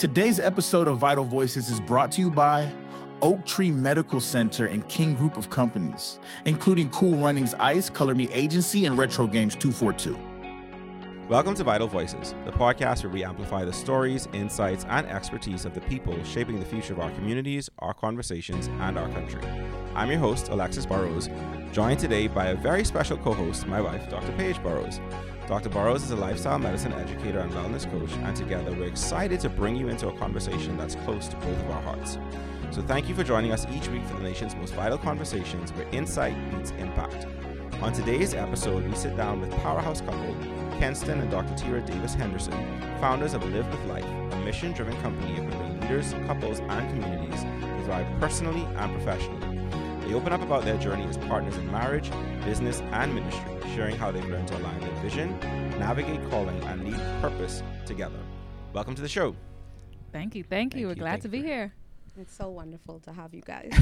Today's episode of Vital Voices is brought to you by Oak Tree Medical Center and King Group of Companies, including Cool Runnings Ice, Color Me Agency, and Retro Games 242. Welcome to Vital Voices, the podcast where we amplify the stories, insights, and expertise of the people shaping the future of our communities, our conversations, and our country. I'm your host, Alexis Burrows, joined today by a very special co-host, my wife, Dr. Paige Burrows. Dr. Burrows is a lifestyle medicine educator and wellness coach, and together we're excited to bring you into a conversation that's close to both of our hearts. So thank you for joining us each week for the nation's most vital conversations where insight meets impact. On today's episode, we sit down with powerhouse couple Kenston and Dr. Tira Davis Henderson, founders of Live with Life, a mission-driven company equipping leaders, couples, and communities to thrive personally and professionally. They open up about their journey as partners in marriage, business, and ministry, sharing how they've learned to align their vision, navigate calling, and lead purpose together. Welcome to the show. Thank you. We're glad to be here. It's so wonderful to have you guys.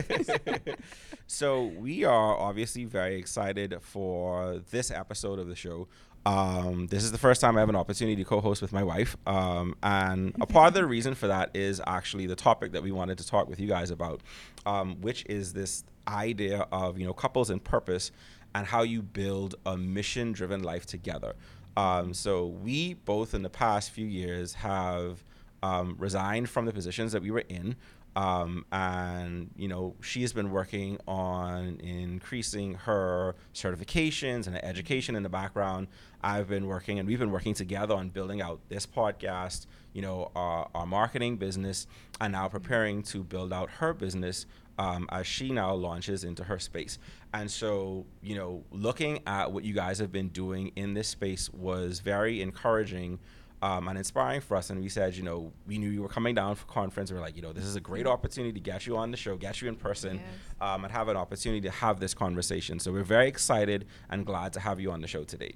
So we are obviously very excited for this episode of the show. This is the first time I have an opportunity to co-host with my wife. And a part of the reason for that is actually the topic that we wanted to talk with you guys about, which is this idea of, couples and purpose and how you build a mission-driven life together. So we both in the past few years have resigned from the positions that we were in. And she has been working on increasing her certifications and her education in the background. I've been working, and we've been working together on building out this podcast, our marketing business, and now preparing to build out her business as she now launches into her space. And so, looking at what you guys have been doing in this space was very encouraging and inspiring for us. And we said, we knew you were coming down for conference. We were like, this is a great opportunity to get you on the show, get you in person, Yes. And have an opportunity to have this conversation. So we're very excited and glad to have you on the show today.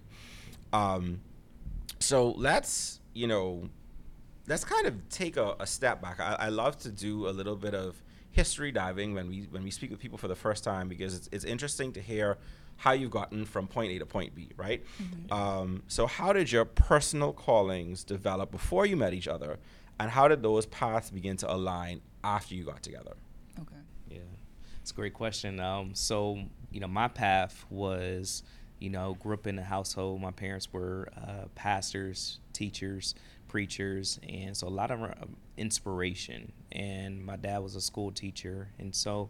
So let's kind of take a step back. I love to do a little bit of history diving when we speak with people for the first time, because it's interesting to hear how you've gotten from point A to point B, right? Mm-hmm. So how did your personal callings develop before you met each other, and how did those paths begin to align after you got together? Okay. Yeah, it's a great question. So, my path was, grew up in a household. My parents were pastors, teachers, preachers, and so a lot of inspiration. And my dad was a school teacher, and so,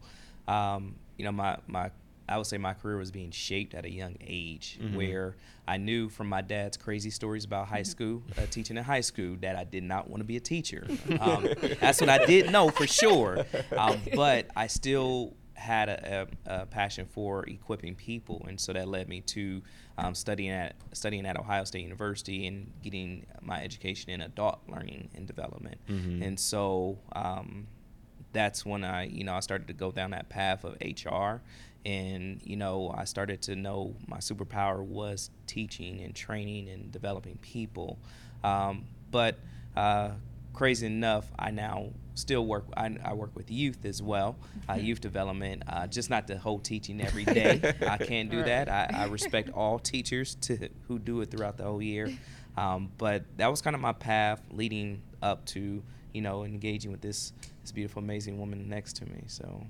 I would say my career was being shaped at a young age, mm-hmm. where I knew from my dad's crazy stories about high school, teaching in high school, that I did not want to be a teacher. That's what I did know for sure. But I still had a passion for equipping people, and so that led me to studying at Ohio State University and getting my education in adult learning and development. Mm-hmm. And so that's when I started to go down that path of HR. And, I started to know my superpower was teaching and training and developing people. But crazy enough, I now still work. I work with youth as well, youth development, just not the whole teaching every day. I can't do that. I respect all teachers who do it throughout the whole year. But that was kind of my path leading up to, engaging with this beautiful, amazing woman next to me. So.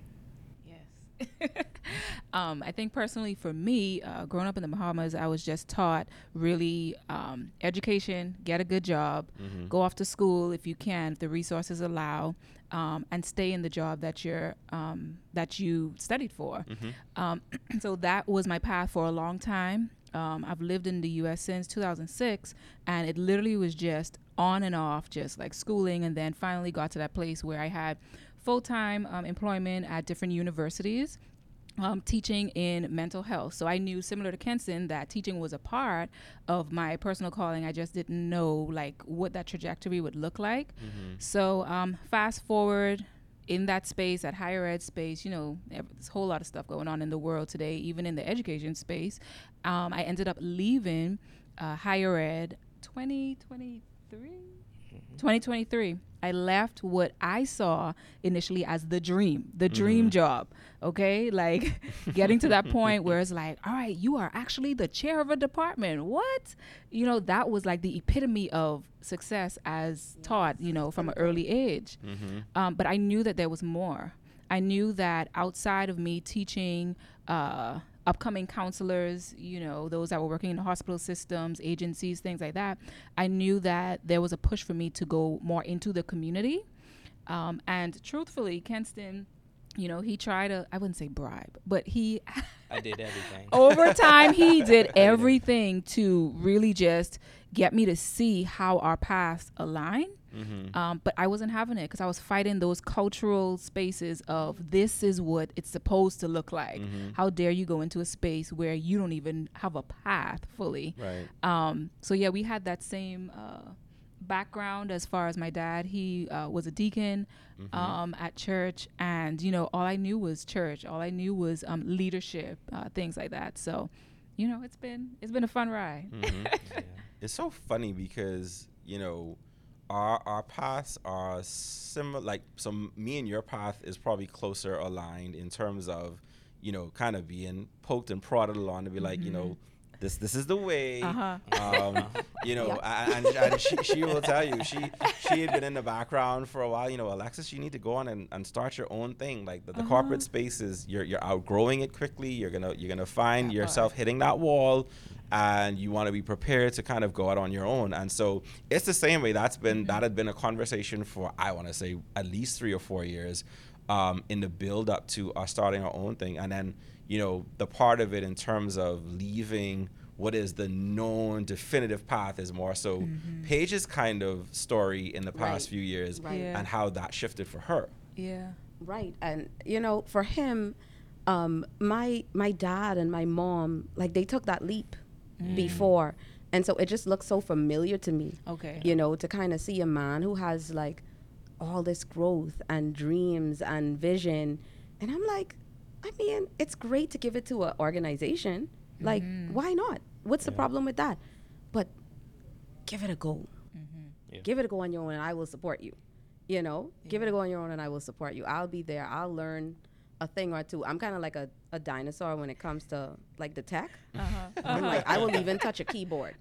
I think personally for me, growing up in the Bahamas, I was just taught really education, get a good job, mm-hmm. go off to school if you can, if the resources allow, and stay in the job that you studied for. Mm-hmm. So that was my path for a long time. I've lived in the U.S. since 2006, and it literally was just on and off, just like schooling, and then finally got to that place where I had full-time employment at different universities, teaching in mental health. So I knew, similar to Kenston, that teaching was a part of my personal calling. I just didn't know what that trajectory would look like. Mm-hmm. So fast forward in that space, that higher ed space, there's a whole lot of stuff going on in the world today, even in the education space. I ended up leaving higher ed 2023. I left what I saw initially as the dream job. Okay, like getting to that point where it's like, all right, you are actually the chair of a department. What? You know, that was like the epitome of success as taught, you know, from an early age. But I knew that there was more. I knew that outside of me teaching upcoming counselors, you know, those that were working in the hospital systems, agencies, things like that, I knew that there was a push for me to go more into the community. And truthfully, Kenston, you know, he tried to, I wouldn't say bribe, but I did everything. over time, he did everything to really just get me to see how our paths align. But I wasn't having it because I was fighting those cultural spaces of this is what it's supposed to look like. How dare you go into a space where you don't even have a path fully. Right. So yeah, we had that same background as far as my dad. He was a deacon at church, and you know, all I knew was church. All I knew was leadership, things like that. So, you know, it's been a fun ride. It's so funny because, you know, our paths are similar. Like, so me and your path is probably closer aligned in terms of, you know, kind of being poked and prodded along to be like, you know, this is the way. You know, and she will tell you she had been in the background for a while. You know, Alexis, you need to go on and start your own thing. Like the corporate space is you're outgrowing it quickly. You're gonna find yourself hitting that wall, and you want to be prepared to kind of go out on your own. And so it's the same way. That had been a conversation for, I want to say, at least 3 or 4 years in the build up to us starting our own thing. And then, you know, the part of it in terms of leaving what is the known definitive path is more so Paige's kind of story in the past few years and how that shifted for her. Yeah. Right. And, you know, for him, my dad and my mom, like, they took that leap before. And so it just looks so familiar to me. Okay. You know, to kind of see a man who has, like, all this growth and dreams and vision. And I'm like, I mean, it's great to give it to an organization. Like, why not? What's the problem with that? But give it a go. Give it a go on your own, and I will support you. You know, give it a go on your own, and I will support you. I'll be there. I'll learn a thing or two. I'm kind of like a dinosaur when it comes to like the tech. I'm like, I will even touch a keyboard.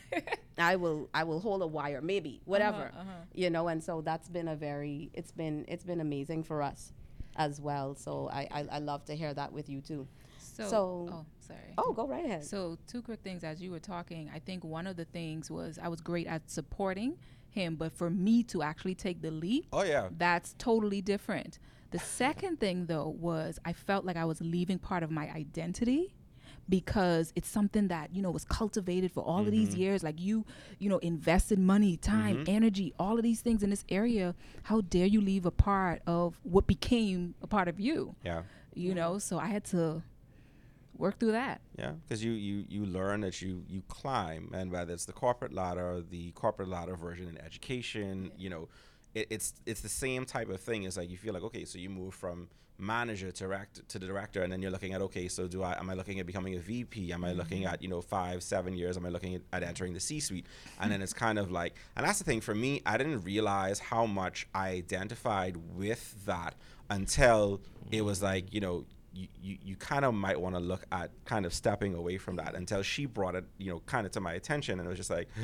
I will hold a wire, maybe, whatever. You know, and so that's been it's been amazing for us as well. So I love to hear that with you too. Oh, sorry. Oh, go right ahead. So 2 quick things as you were talking. I think one of the things was I was great at supporting him, but for me to actually take the leap, that's totally different. The second thing though was I felt like I was leaving part of my identity because it's something that, you know, was cultivated for all of these years. Like you know, invested money, time, energy, all of these things in this area. How dare you leave a part of what became a part of you? Yeah. You know, so I had to work through that. Yeah, because you learn that you climb, and whether it's the corporate ladder version in education, you know, it's the same type of thing. It's like you feel like, okay, so you move from manager to the director, and then you're looking at, okay, so am I looking at becoming a VP? Am I looking at, you know, 5-7 years? Am I looking at entering the C-suite? And then it's kind of like, and that's the thing for me, I didn't realize how much I identified with that until it was like, you know, you kind of might want to look at kind of stepping away from that, until she brought it, you know, kind of to my attention, and it was just like,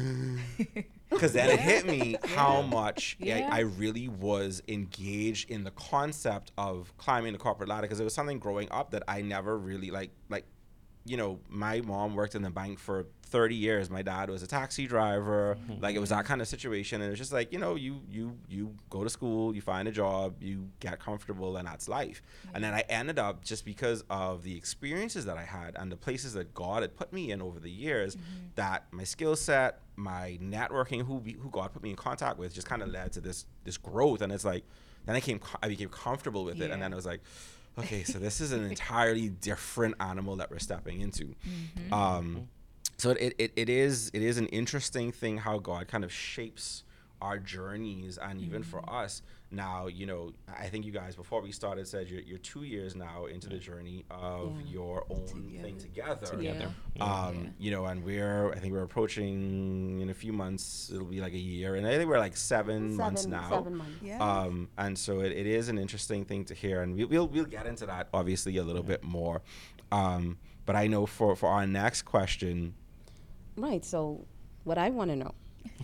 because then it hit me how much I really was engaged in the concept of climbing the corporate ladder, because it was something growing up that I never really like, you know, my mom worked in the bank for 30 years. My dad was a taxi driver. Like, it was that kind of situation. And it was just like, you know, you go to school, you find a job, you get comfortable, and that's life. And then I ended up, just because of the experiences that I had and the places that God had put me in over the years, that my skill set, my networking, who God put me in contact with, just kind of led to this growth. And it's like, then I became comfortable with it. And then it was like, okay, so this is an entirely different animal that we're stepping into. So it is an interesting thing how God kind of shapes our journeys, and even for us now, you know, I think you guys before we started said you're 2 years now into the journey of your own thing together. You know, and I think we're approaching in a few months, it'll be like a year, and I think we're like 7 months now. 7 months. Yeah. And so it is an interesting thing to hear, and we'll get into that obviously a little bit more. But I know for our next question. Right. So what I want to know,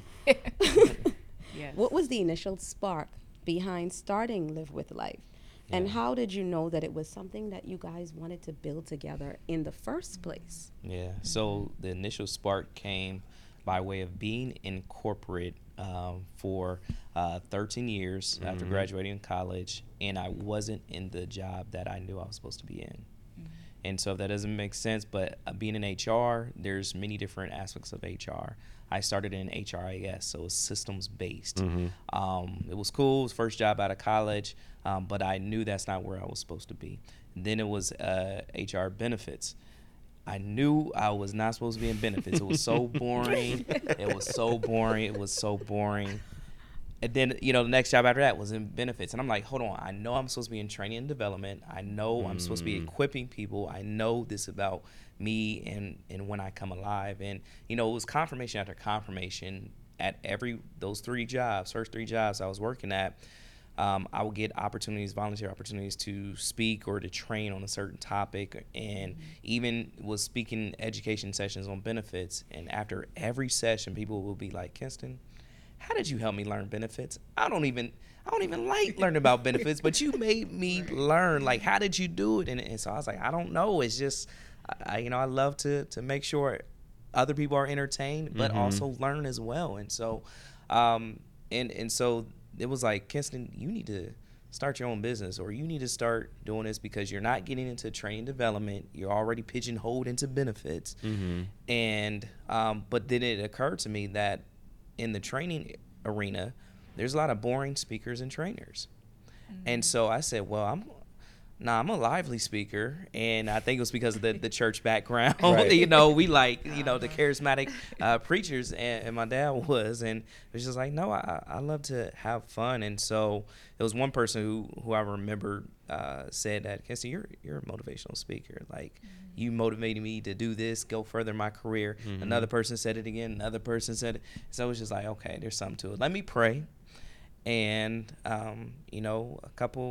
Yes. what was the initial spark behind starting Live with Life? And how did you know that it was something that you guys wanted to build together in the first place? Yeah. So the initial spark came by way of being in corporate for 13 years after graduating college, and I wasn't in the job that I knew I was supposed to be in. And so if that doesn't make sense, but being in HR, there's many different aspects of HR. I started in HRIS, so it's systems based. It was cool. It was first job out of college, but I knew that's not where I was supposed to be. And then it was HR benefits. I knew I was not supposed to be in benefits. It was so boring. It was so boring. It was so boring. And then, you know, the next job after that was in benefits. And I'm like, hold on. I know I'm supposed to be in training and development. I know I'm supposed to be equipping people. I know this about me and when I come alive. And, you know, it was confirmation after confirmation at those first three jobs I was working at. I would get volunteer opportunities to speak or to train on a certain topic, and even was speaking education sessions on benefits. And after every session, people will be like, Kinston, how did you help me learn benefits? I don't even like learning about benefits, but you made me learn. Like, how did you do it? And so I was like, I don't know. It's just, I love to make sure other people are entertained, but also learn as well. And so, and so it was like, Kinston, you need to start your own business, or you need to start doing this because you're not getting into training development. You're already pigeonholed into benefits. And, but then it occurred to me that in the training arena, there's a lot of boring speakers and trainers. And so I said, well, I'm a lively speaker. And I think it was because of the church background. Right. You know, we like, you know, the charismatic preachers, and my dad was. And it was just like, no, I love to have fun. And so there was one person who I remember said that, Kinston, you're a motivational speaker. Like, you motivated me to do this, go further in my career. Another person said it again. Another person said it. So it was just like, okay, there's something to it. Let me pray. And, you know,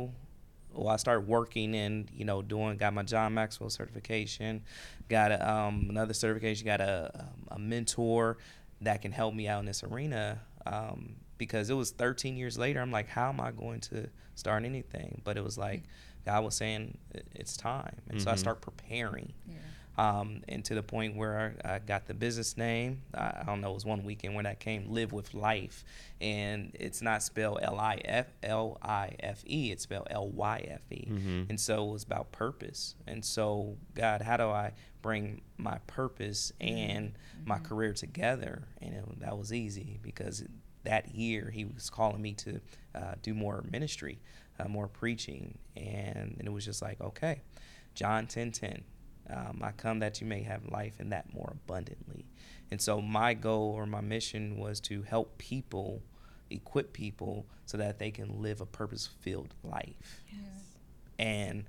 I started working and, you know, got my John Maxwell certification, got another certification, got a mentor that can help me out in this arena. Because it was 13 years later, I'm like, how am I going to start anything? But it was like, God was saying, it's time. And so I started preparing. And to the point where I got the business name. I don't know, it was one weekend when that came, Live with Life. And it's not spelled Life, it's spelled Lyfe. And so it was about purpose. And so, God, how do I bring my purpose and my career together? And that was easy, because that year he was calling me to do more ministry, more preaching. And it was just like, okay, John 10:10. I come that you may have life and that more abundantly. And so my goal or my mission was to help people, equip people so that they can live a purpose-filled life. And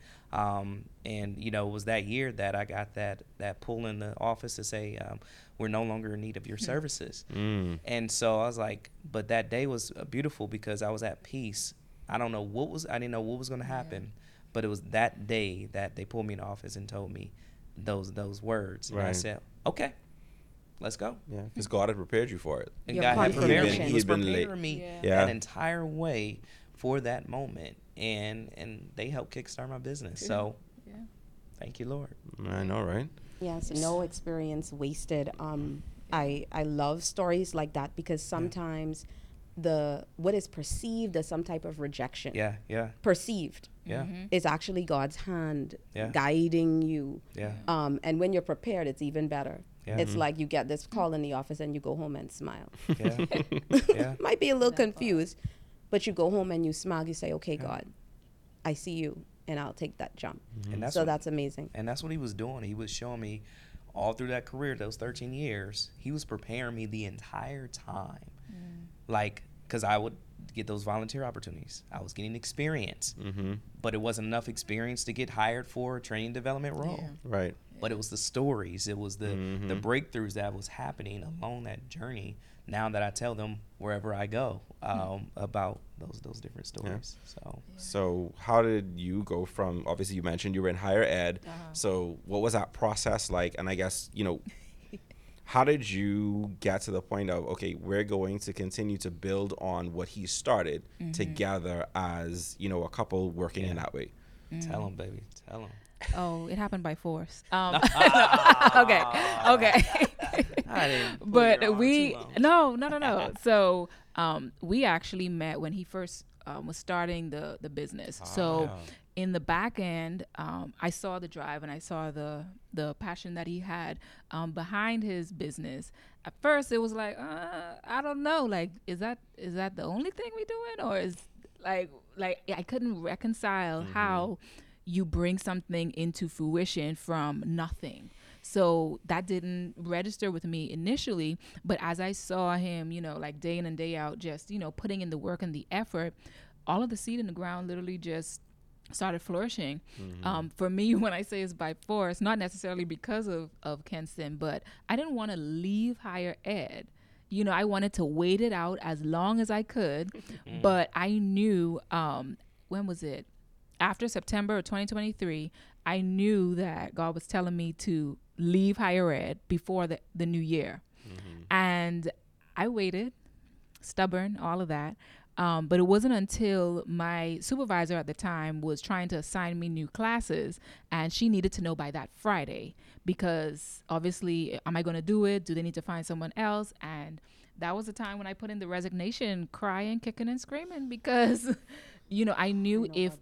you know, it was that year that I got that pull in the office to say, we're no longer in need of your services. And so I was like, but that day was beautiful because I was at peace. I didn't know what was going to happen, but it was that day that they pulled me in the office and told me those words. And I said, okay, let's go. Yeah, because God had prepared you for it. And Your God had prepared me. confirmation. He was He'd been preparing me Yeah. an entire way for that moment. And they helped kickstart my business. So thank you, Lord. I know, right? Yes, no experience wasted. I love stories like that because sometimes what is perceived as some type of rejection, perceived, is actually God's hand guiding you. And when you're prepared, it's even better. It's like you get this call in the office and you go home and smile. Might be a little confused, but you go home and you smile. You say, okay, God, I see you, and I'll take that jump. And that's amazing. And that's what he was doing. He was showing me all through that career, those 13 years, he was preparing me the entire time. Like, because I would get those volunteer opportunities. I was getting experience, but it wasn't enough experience to get hired for a training development role. Yeah. Right. But it was the stories, it was the breakthroughs that was happening along that journey. Now that I tell them wherever I go about those different stories. So how did you go from, obviously you mentioned you were in higher ed, so what was that process like? And I guess, you know, how did you get to the point of, okay, we're going to continue to build on what he started together as, you know, a couple working in that way? Tell them, baby, tell them. Oh, it happened by force. Okay. I didn't put But it on we too long. no. So we actually met when he first was starting the business. So in the back end, I saw the drive and I saw the passion that he had behind his business. At first, it was like I don't know, like is that the only thing we doing, or is like I couldn't reconcile how you bring something into fruition from nothing. So that didn't register with me initially, but as I saw him, you know, like day in and day out, just, you know, putting in the work and the effort, all of the seed in the ground literally just started flourishing. For me, when I say it's by force, not necessarily because of Kenston, but I didn't want to leave higher ed. You know, I wanted to wait it out as long as I could, but I knew, when was it? After September of 2023, I knew that God was telling me to leave higher ed before the new year. And I waited, stubborn, all of that. But it wasn't until my supervisor at the time was trying to assign me new classes, and she needed to know by that Friday, because obviously, am I going to do it? Do they need to find someone else? And that was the time when I put in the resignation, crying, kicking and screaming, because, you know, I knew if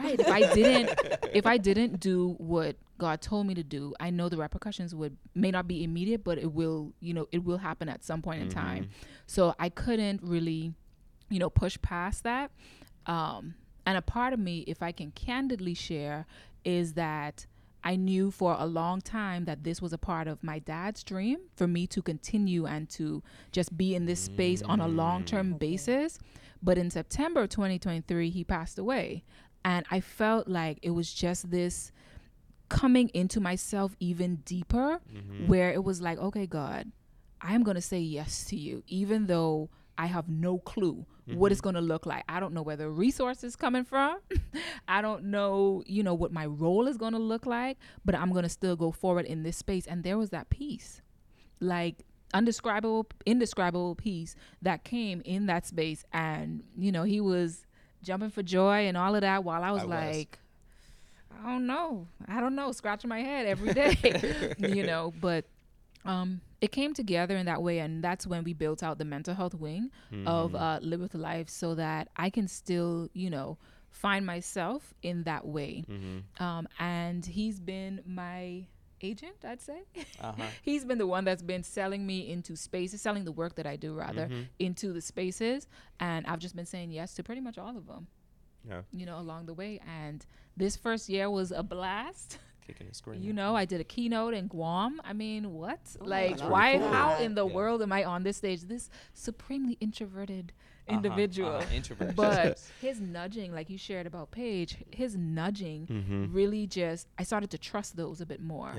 I didn't do what God told me to do, I know the repercussions may not be immediate, but it will happen at some point in time. So I couldn't really, you know, push past that. And a part of me, if I can candidly share, is that I knew for a long time that this was a part of my dad's dream for me to continue and to just be in this space on a long-term basis. But in September 2023, he passed away. And I felt like it was just this coming into myself even deeper, where it was like, okay, God, I am going to say yes to you, even though I have no clue what it's going to look like. I don't know where the resources coming from. I don't know, you know, what my role is going to look like, but I'm going to still go forward in this space. And there was that peace, like indescribable peace that came in that space. And, you know, he was jumping for joy and all of that, while I was like, I don't know, scratching my head every day, you know, but it came together in that way, and that's when we built out the mental health wing of Live with Life, so that I can still, you know, find myself in that way. And he's been my agent, I'd say. He's been the one that's been selling me into spaces, selling the work that I do rather into the spaces, and I've just been saying yes to pretty much all of them. You know, along the way. And this first year was a blast. Kicking and screaming. You know, I did a keynote in Guam. I mean, what? How in the world am I on this stage? This supremely introverted individual. Introvert. But his nudging, like you shared about Paige, his nudging really just, I started to trust those a bit more.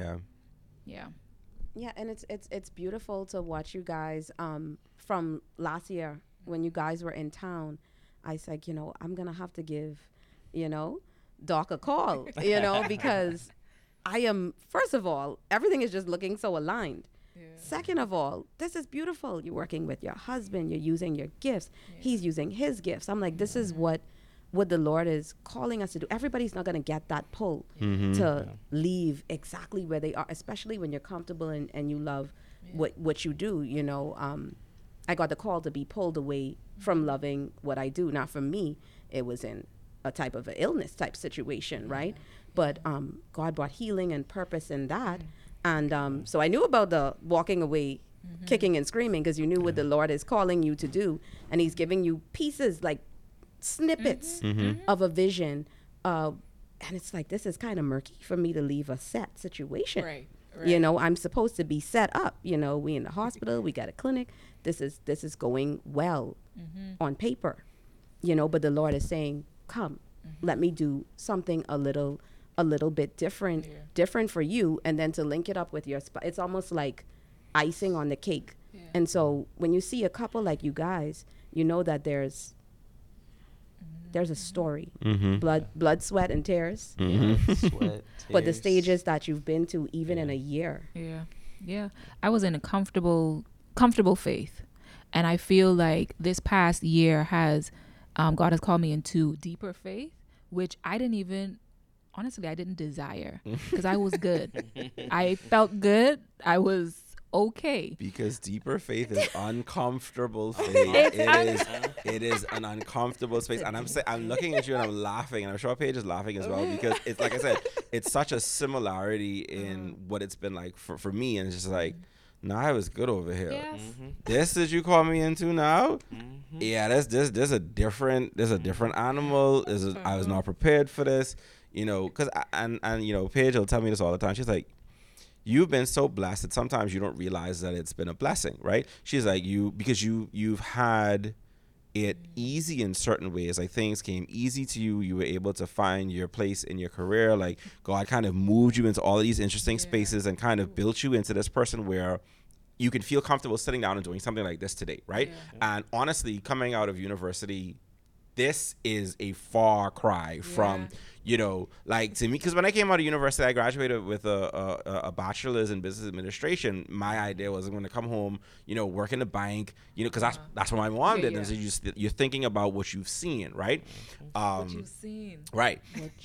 Yeah, and it's beautiful to watch you guys from last year when you guys were in town. I was like, you know, I'm going to have to give, you know, Doc a call, you know, because I am, first of all, everything is just looking so aligned. Second of all, this is beautiful. You're working with your husband. You're using your gifts. He's using his gifts. I'm like, this is what the Lord is calling us to do. Everybody's not going to get that pull to leave exactly where they are, especially when you're comfortable and you love what you do, you know. I got the call to be pulled away from loving what I do. Now, for me, it was in a type of an illness type situation, right? But God brought healing and purpose in that. And so I knew about the walking away, kicking and screaming, because you knew what the Lord is calling you to do. And he's giving you pieces, like snippets of a vision. And it's like, this is kind of murky for me to leave a set situation. You know, I'm supposed to be set up. You know, we in the hospital, we got a clinic. This is going well on paper, you know, but the Lord is saying, come, let me do something a little bit different for you. And then to link it up with your it's almost like icing on the cake. Yeah. And so when you see a couple like you guys, you know that there's a story, blood, sweat, and tears. But the stages that you've been to, even in a year. Yeah. I was in a comfortable faith, and I feel like this past year has, God has called me into deeper faith, which I didn't desire, because I was good. I felt good. I was okay. Because deeper faith is uncomfortable faith. It is an uncomfortable space. And I'm looking at you and I'm laughing, and I'm sure Paige is laughing as well, because it's like I said, it's such a similarity in what it's been like for me. And it's just like, nah, I was good over here. Yes. This that you call me into now? Yeah, there's a different animal. I was not prepared for this. You know, because and you know, Paige will tell me this all the time. She's like, you've been so blessed that sometimes you don't realize that it's been a blessing, right? She's like, because you've had it easy in certain ways. Like, things came easy to you. You were able to find your place in your career. Like, God kind of moved you into all of these interesting spaces and kind of built you into this person where you can feel comfortable sitting down and doing something like this today, right? Yeah. And honestly, coming out of university, this is a far cry from, you know, like, to me, because when I came out of university, I graduated with a bachelor's in business administration. My idea was I'm going to come home, you know, work in the bank, you know, because that's what my mom did. And so you're thinking about what you've seen, right? What you've seen. Right.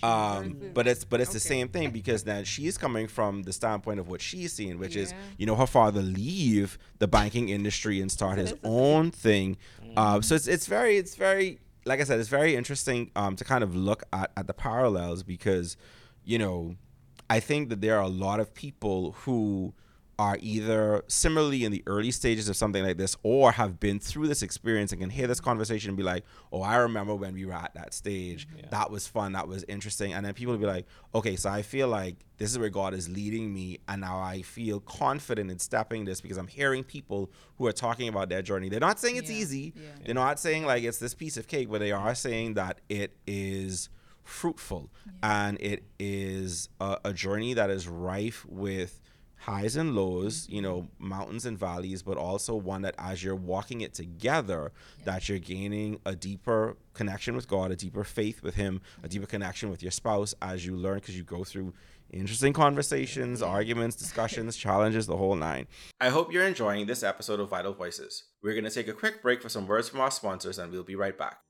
But it's the same thing, because then she's coming from the standpoint of what she's seen, which is, you know, her father leave the banking industry and start his own thing. So it's very, like I said, it's very interesting to kind of look at the parallels, because, you know, I think that there are a lot of people who are either similarly in the early stages of something like this, or have been through this experience and can hear this conversation and be like, oh, I remember when we were at that stage. That was fun. That was interesting. And then people will be like, okay, so I feel like this is where God is leading me, and now I feel confident in stepping this, because I'm hearing people who are talking about their journey. They're not saying it's easy. They're not saying like it's this piece of cake, but they are saying that it is fruitful, and it is a journey that is rife with highs and lows, you know, mountains and valleys, but also one that as you're walking it together, that you're gaining a deeper connection with God, a deeper faith with Him, a deeper connection with your spouse as you learn, because you go through interesting conversations, arguments, discussions, challenges, the whole nine. I hope you're enjoying this episode of Vital Voices. We're going to take a quick break for some words from our sponsors, and we'll be right back.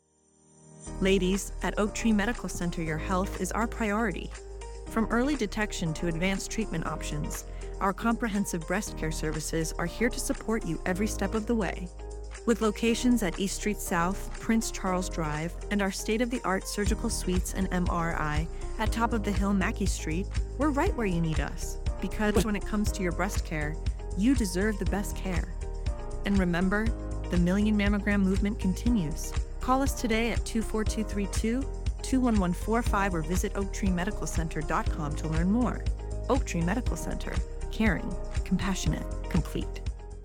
Ladies, at Oak Tree Medical Center, your health is our priority. From early detection to advanced treatment options, our comprehensive breast care services are here to support you every step of the way. With locations at East Street South, Prince Charles Drive, and our state-of-the-art surgical suites and MRI at Top of the Hill, Mackey Street, we're right where you need us. Because when it comes to your breast care, you deserve the best care. And remember, the Million Mammogram movement continues. Call us today at 24232, 21145, or visit oaktreemedicalcenter.com to learn more. Oak Tree Medical Center. Caring, compassionate, complete.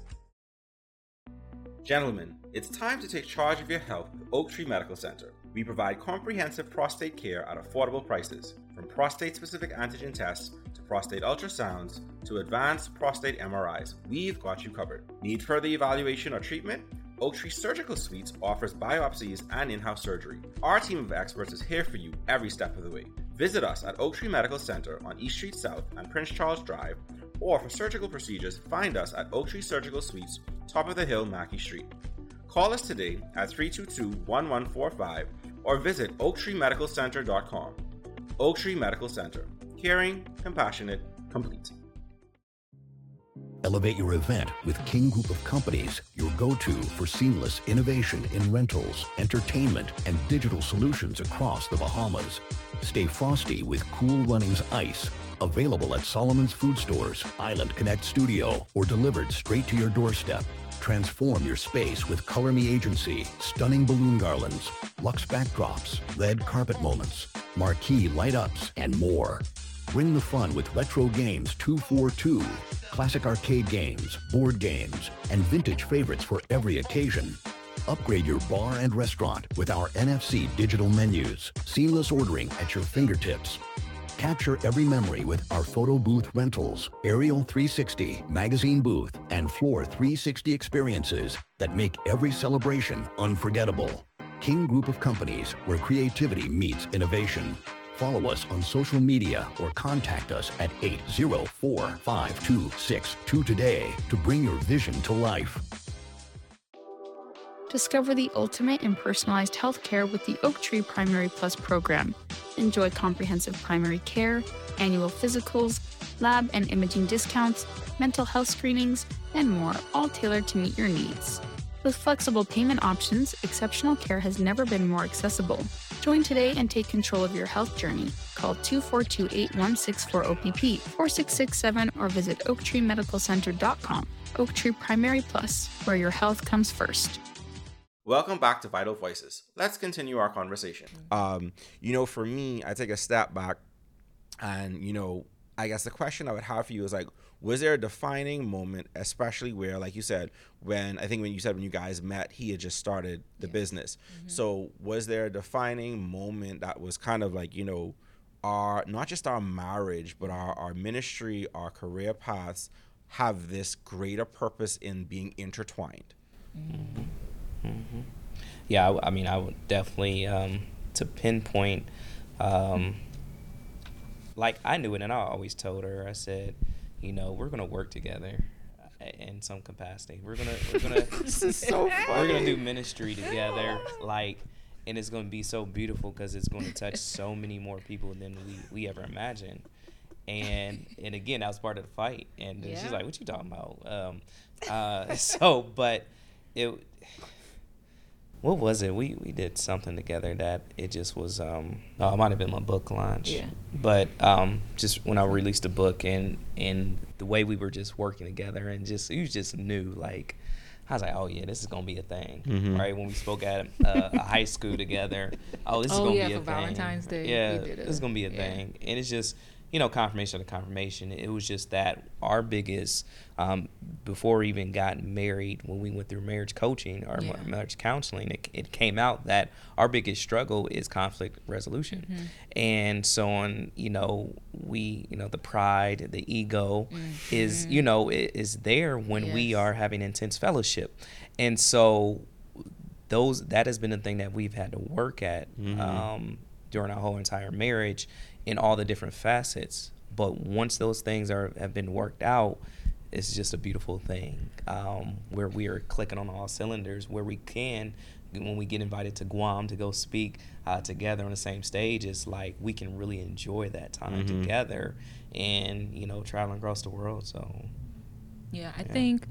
Gentlemen, it's time to take charge of your health with Oak Tree Medical Center. We provide comprehensive prostate care at affordable prices, from prostate-specific antigen tests to prostate ultrasounds to advanced prostate MRIs. We've got you covered. Need further evaluation or treatment? Oak Tree Surgical Suites offers biopsies and in-house surgery. Our team of experts is here for you every step of the way. Visit us at Oak Tree Medical Center on East Street South and Prince Charles Drive, or for surgical procedures, find us at Oak Tree Surgical Suites, Top of the Hill, Mackey Street. Call us today at 322-1145 or visit oaktreemedicalcenter.com. Oak Tree Medical Center. Caring, compassionate, complete. Elevate your event with King Group of Companies, your go-to for seamless innovation in rentals, entertainment, and digital solutions across the Bahamas. Stay frosty with Cool Runnings Ice, available at Solomon's Food Stores, Island Connect Studio, or delivered straight to your doorstep. Transform your space with Color Me Agency, stunning balloon garlands, luxe backdrops, red carpet moments, marquee light-ups, and more. Bring the fun with Retro Games 242, classic arcade games, board games, and vintage favorites for every occasion. Upgrade your bar and restaurant with our NFC digital menus, seamless ordering at your fingertips. Capture every memory with our photo booth rentals, aerial 360, magazine booth, and floor 360 experiences that make every celebration unforgettable. King Group of Companies, where creativity meets innovation. Follow us on social media or contact us at 804-5262 today to bring your vision to life. Discover the ultimate in personalized healthcare with the Oak Tree Primary Plus program. Enjoy comprehensive primary care, annual physicals, lab and imaging discounts, mental health screenings, and more, all tailored to meet your needs. With flexible payment options, exceptional care has never been more accessible. Join today and take control of your health journey. Call 242-8164-OPP, 4667, or visit oaktreemedicalcenter.com. Oak Tree Primary Plus, where your health comes first. Welcome back to Vital Voices. Let's continue our conversation. For me, I take a step back and, I guess the question I would have for you is like, was there a defining moment, especially where, like you said, when you guys met, he had just started the business. Mm-hmm. So was there a defining moment that was kind of like, our, not just our marriage, but our ministry, our career paths have this greater purpose in being intertwined? Mm-hmm. Mm-hmm. Yeah, I would definitely, to pinpoint, like I knew it, and I always told her, I said, we're gonna work together in some capacity. We're gonna This is so funny. We're gonna do ministry together, and it's gonna be so beautiful because it's gonna touch so many more people than we ever imagined. And again, that was part of the fight. And she's like, "What you talking about?" But it. What was it? We did something together that it just was, it might have been my book launch. Yeah. But just when I released the book and the way we were just working together and you just knew, like, I was like, oh yeah, this is going to be a thing, right? When we spoke at a high school together, this is going to be a thing. Valentine's Day. Yeah, this is going to be a thing. And it's just, confirmation of confirmation. It was just that our biggest, before we even got married, when we went through marriage coaching or marriage counseling, it came out that our biggest struggle is conflict resolution. Mm-hmm. And so on, the pride, the ego is, is there when we are having intense fellowship. And so that has been the thing that we've had to work at during our whole entire marriage in all the different facets. But once those things have been worked out, it's just a beautiful thing, where we are clicking on all cylinders, where we can, when we get invited to Guam to go speak together on the same stage, it's like we can really enjoy that time together and, traveling across the world. So I think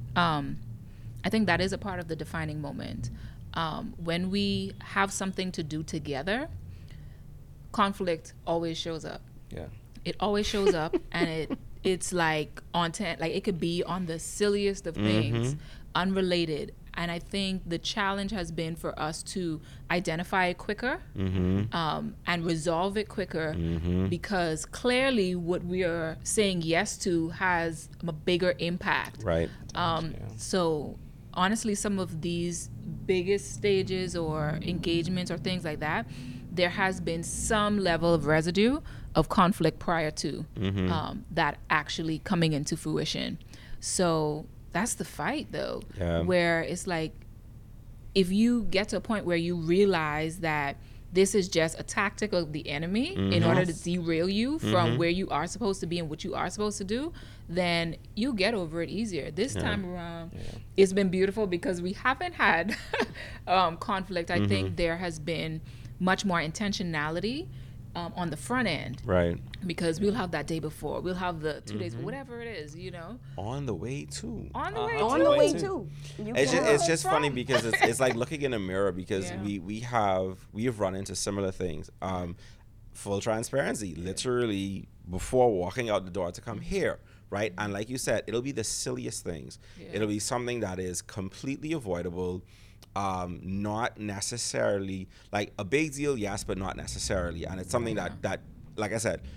that is a part of the defining moment. When we have something to do together, conflict always shows up. Yeah. It always shows up, and it's like on 10, like it could be on the silliest of things, unrelated. And I think the challenge has been for us to identify it quicker and resolve it quicker, because clearly what we are saying yes to has a bigger impact. Right. So honestly, some of these biggest stages or engagements or things like that, there has been some level of residue of conflict prior to that actually coming into fruition. So that's the fight, though, where it's like, if you get to a point where you realize that this is just a tactic of the enemy in order to derail you from where you are supposed to be and what you are supposed to do, then you'll get over it easier. This time around, it's been beautiful because we haven't had conflict. I think there has been much more intentionality on the front end. Right. Because we'll have that day before. We'll have the 2 days, whatever it is, On the way, too. On the way, too. It's just funny because it's like looking in a mirror, because we have run into similar things. Full transparency, literally before walking out the door to come here, right? And like you said, it'll be the silliest things. It'll be something that is completely avoidable. Not necessarily like a big deal, yes, but not necessarily. And it's something that like I said,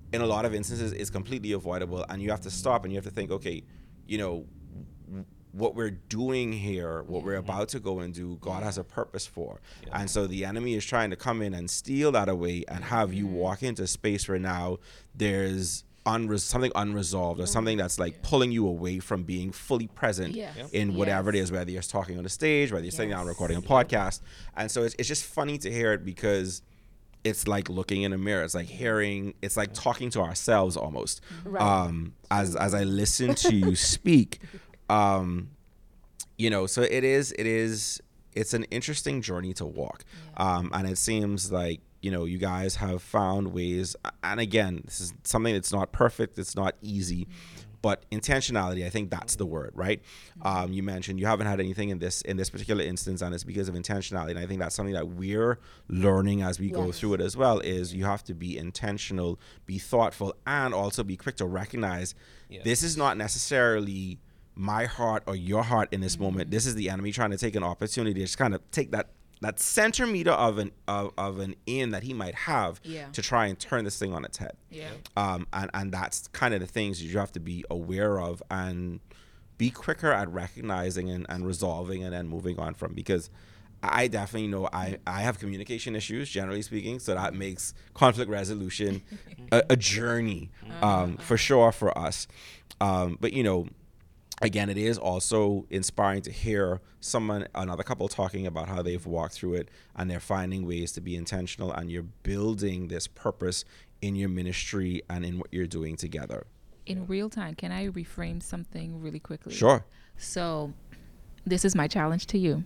in a lot of instances is completely avoidable, and you have to stop and you have to think, okay, you know, what we're doing here, what we're about to go and do, God has a purpose for. And so the enemy is trying to come in and steal that away and have you walk into space where now there's something unresolved or something that's like pulling you away from being fully present in whatever it is, whether you're talking on the stage, whether you're sitting down recording a podcast. And so it's just funny to hear it, because it's like looking in a mirror. It's like hearing, it's like talking to ourselves almost. As I listen to you speak, you know, so it's an interesting journey to walk. And it seems like, you know, you guys have found ways, and again, this is something that's not perfect, it's not easy, but intentionality, I think that's the word, right? You mentioned you haven't had anything in this particular instance, and it's because of intentionality. And I think that's something that we're learning as we go through it as well, is you have to be intentional, be thoughtful, and also be quick to recognize this is not necessarily my heart or your heart in this moment. This is the enemy trying to take an opportunity to just kind of take that centimeter of an in that he might have to try and turn this thing on its head. And that's kind of the things you have to be aware of and be quicker at recognizing and resolving and then moving on from, because I definitely know I have communication issues, generally speaking, so that makes conflict resolution a journey for sure for us. But, you know, again, it is also inspiring to hear another couple talking about how they've walked through it and they're finding ways to be intentional, and you're building this purpose in your ministry and in what you're doing together. In real time, can I reframe something really quickly? Sure. So this is my challenge to you.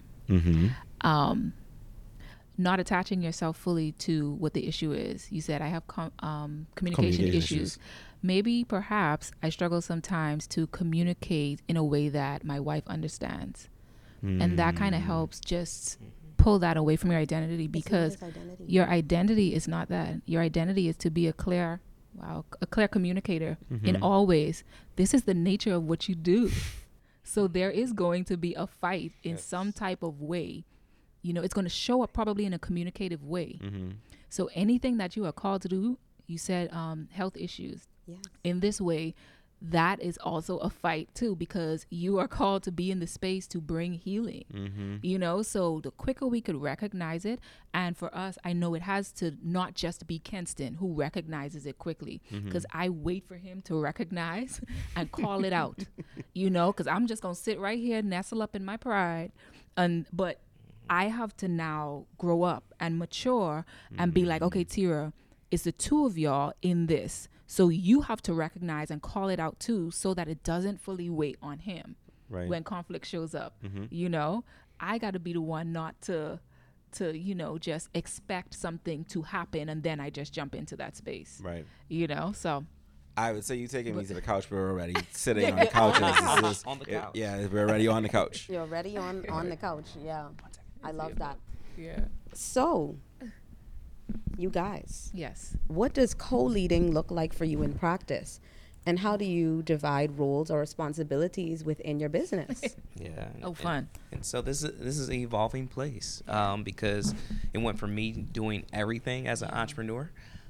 Not attaching yourself fully to what the issue is. You said I have communication issues. Maybe perhaps I struggle sometimes to communicate in a way that my wife understands. And that kind of helps just pull that away from your identity, because your identity is not that. Your identity is to be a clear communicator in all ways. This is the nature of what you do. So there is going to be a fight in some type of way. You know, it's going to show up probably in a communicative way. So anything that you are called to do, you said health issues. In this way, that is also a fight too, because you are called to be in the space to bring healing. You know, so the quicker we could recognize it, and for us, I know it has to not just be Kenston who recognizes it quickly, because I wait for him to recognize and call it out, you know, because I'm just going to sit right here, nestle up in my pride. But I have to now grow up and mature and be like, okay, Tira, it's the two of y'all in this. So you have to recognize and call it out too, so that it doesn't fully weigh on him when conflict shows up. You know, I got to be the one not to, you know, just expect something to happen and then I just jump into that space. You know, so. I would say you taking me to the couch, but we're already sitting on the couch. On the couch. Yeah, we're already on the couch. You're already on the couch. Yeah. I love that. Yeah. So, you guys. Yes. What does co-leading look like for you in practice? And how do you divide roles or responsibilities within your business? Fun. And so this is an evolving place, because it went from me doing everything as an entrepreneur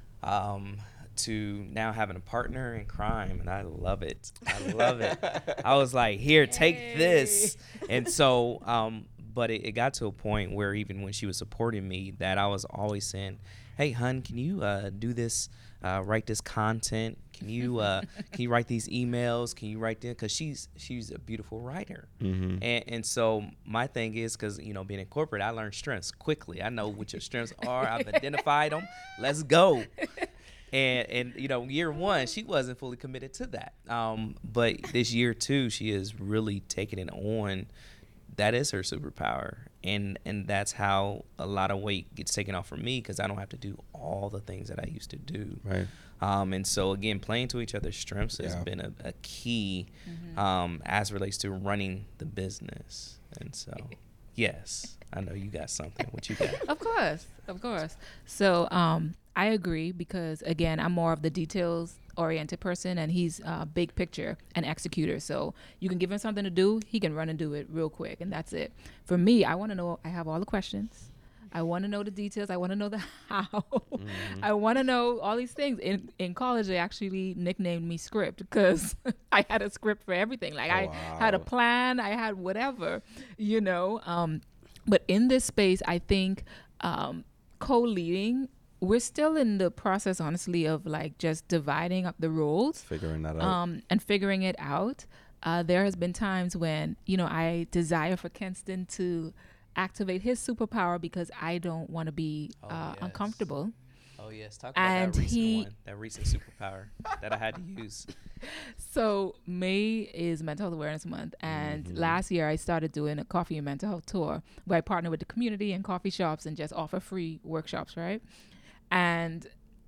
to now having a partner in crime, and I love it. I was like, here, take this. And so, but it got to a point where even when she was supporting me, that I was always saying, hey, hun, can you do this, write this content? Can you write these emails? Can you write them? Because she's a beautiful writer. And so my thing is, because, you know, being in corporate, I learned strengths quickly. I know what your strengths are. I've identified them. Let's go. And you know, year one, she wasn't fully committed to that. But this year two, she is really taking it on. That is her superpower, and that's how a lot of weight gets taken off from me, because I don't have to do all the things that I used to do. And so again, playing to each other's strengths has been a key as relates to running the business. And so, yes, I know you got something. What you got? Of course. So I agree, because again, I'm more of the details oriented person, and he's big picture and executor. So you can give him something to do, he can run and do it real quick, and that's it. For me, I want to know, I have all the questions. I want to know the details. I want to know the how. I want to know all these things. In college, they actually nicknamed me Script because I had a script for everything. Like I had a plan. I had whatever, you know. But in this space, I think co-leading, we're still in the process, honestly, of like just dividing up the roles. Figuring that out. And figuring it out. There has been times when, you know, I desire for Kenston to activate his superpower because I don't want to be uncomfortable. Oh yes, talk about that recent superpower that I had to use. So May is Mental Health Awareness Month, and last year I started doing a coffee and mental health tour where I partner with the community and coffee shops and just offer free workshops, right? And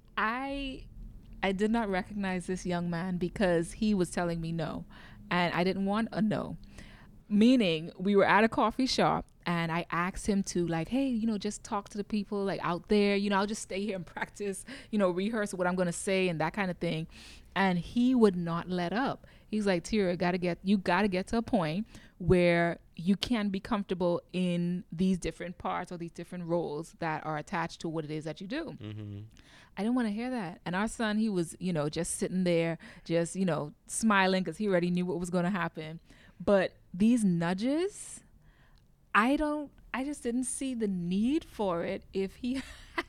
I did not recognize this young man because he was telling me no, and I didn't want a no. Meaning, we were at a coffee shop and I asked him to like, hey, you know, just talk to the people like out there, you know, I'll just stay here and practice, you know, rehearse what I'm going to say and that kind of thing. And he would not let up. He's like, Tira, you got to get to a point where you can be comfortable in these different parts or these different roles that are attached to what it is that you do. I didn't want to hear that. And our son, he was, you know, just sitting there, just, you know, smiling because he already knew what was going to happen. But these nudges, I just didn't see the need for it if he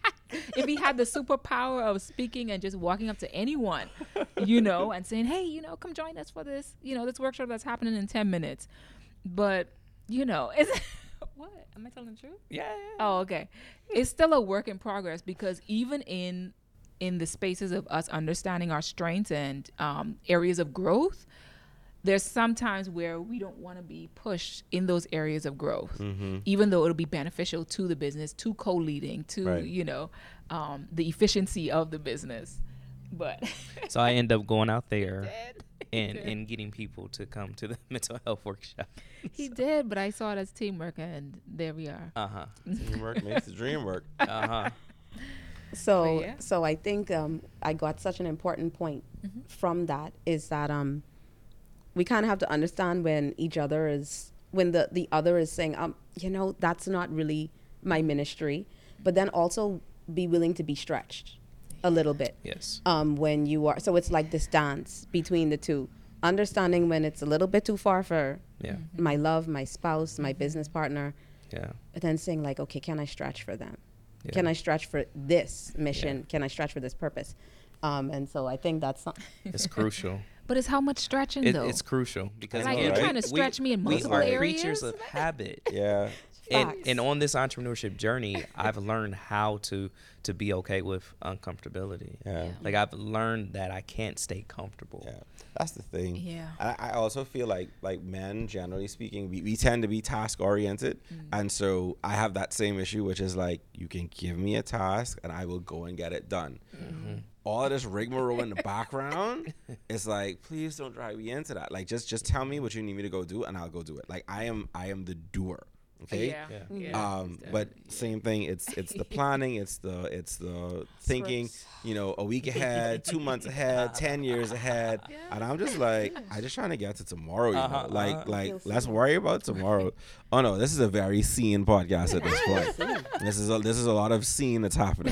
had the superpower of speaking and just walking up to anyone, you know, and saying, hey, you know, come join us for this, you know, this workshop that's happening in 10 minutes. But, you know, what? Am I telling the truth? Yeah. Oh, okay. It's still a work in progress because even in the spaces of us understanding our strengths and areas of growth, there's sometimes where we don't want to be pushed in those areas of growth, even though it'll be beneficial to the business, to co-leading, to, you know, the efficiency of the business. But so I end up going out there and getting people to come to the mental health workshop. He did, but I saw it as teamwork, and there we are. Teamwork makes the dream work. So I think I got such an important point from that is that we kind of have to understand when the other is saying, you know, that's not really my ministry, but then also be willing to be stretched a little bit. Yes. When you are, so it's like this dance between the two, understanding when it's a little bit too far for my love, my spouse, my business partner. Yeah. And then saying like, okay, can I stretch for them? Yeah. Can I stretch for this mission? Yeah. Can I stretch for this purpose? And so I think that's it's crucial. But it's how much stretching though. It's crucial because like you're trying to stretch me in multiple areas. We are creatures of habit. Yeah. And on this entrepreneurship journey, I've learned how to be okay with uncomfortability. Yeah. Like I've learned that I can't stay comfortable. Yeah. That's the thing. Yeah. I also feel like men, generally speaking, we tend to be task oriented. And so I have that same issue, which is like, you can give me a task and I will go and get it done. All of this rigmarole in the background is like, please don't drive me into that. Like, just tell me what you need me to go do and I'll go do it. Like I am the doer. Okay. But same thing. It's the planning. It's the thinking. You know, a week ahead, 2 months ahead, 10 years ahead, and I'm just like, I just trying to get to tomorrow. You know, like let's worry about tomorrow. Oh no, this is a very scene podcast at this point. This is a lot of scene that's happening.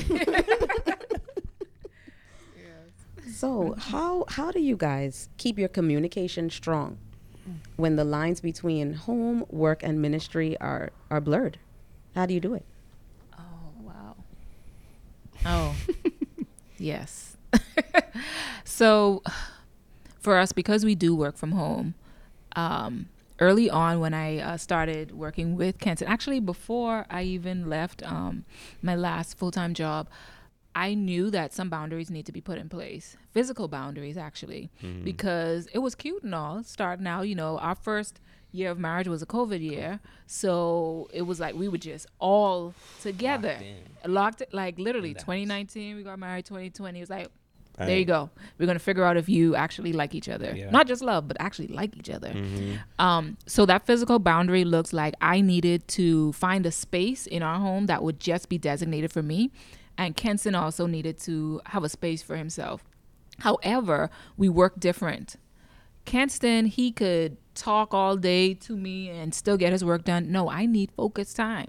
So how do you guys keep your communication strong when the lines between home, work, and ministry are blurred? How do you do it? Oh, wow. Oh, yes. So for us, because we do work from home, early on when I started working with Kenston, actually before I even left my last full-time job, I knew that some boundaries need to be put in place, physical boundaries actually, because it was cute and all starting out, you know, our first year of marriage was a COVID year. So it was like we were just all together, locked like literally 2019, we got married 2020. It was like, there you go. We're going to figure out if you actually like each other, not just love, but actually like each other. So that physical boundary looks like I needed to find a space in our home that would just be designated for me. And Kenston also needed to have a space for himself. However, we work different. Kenston, he could talk all day to me and still get his work done. No, I need focused time.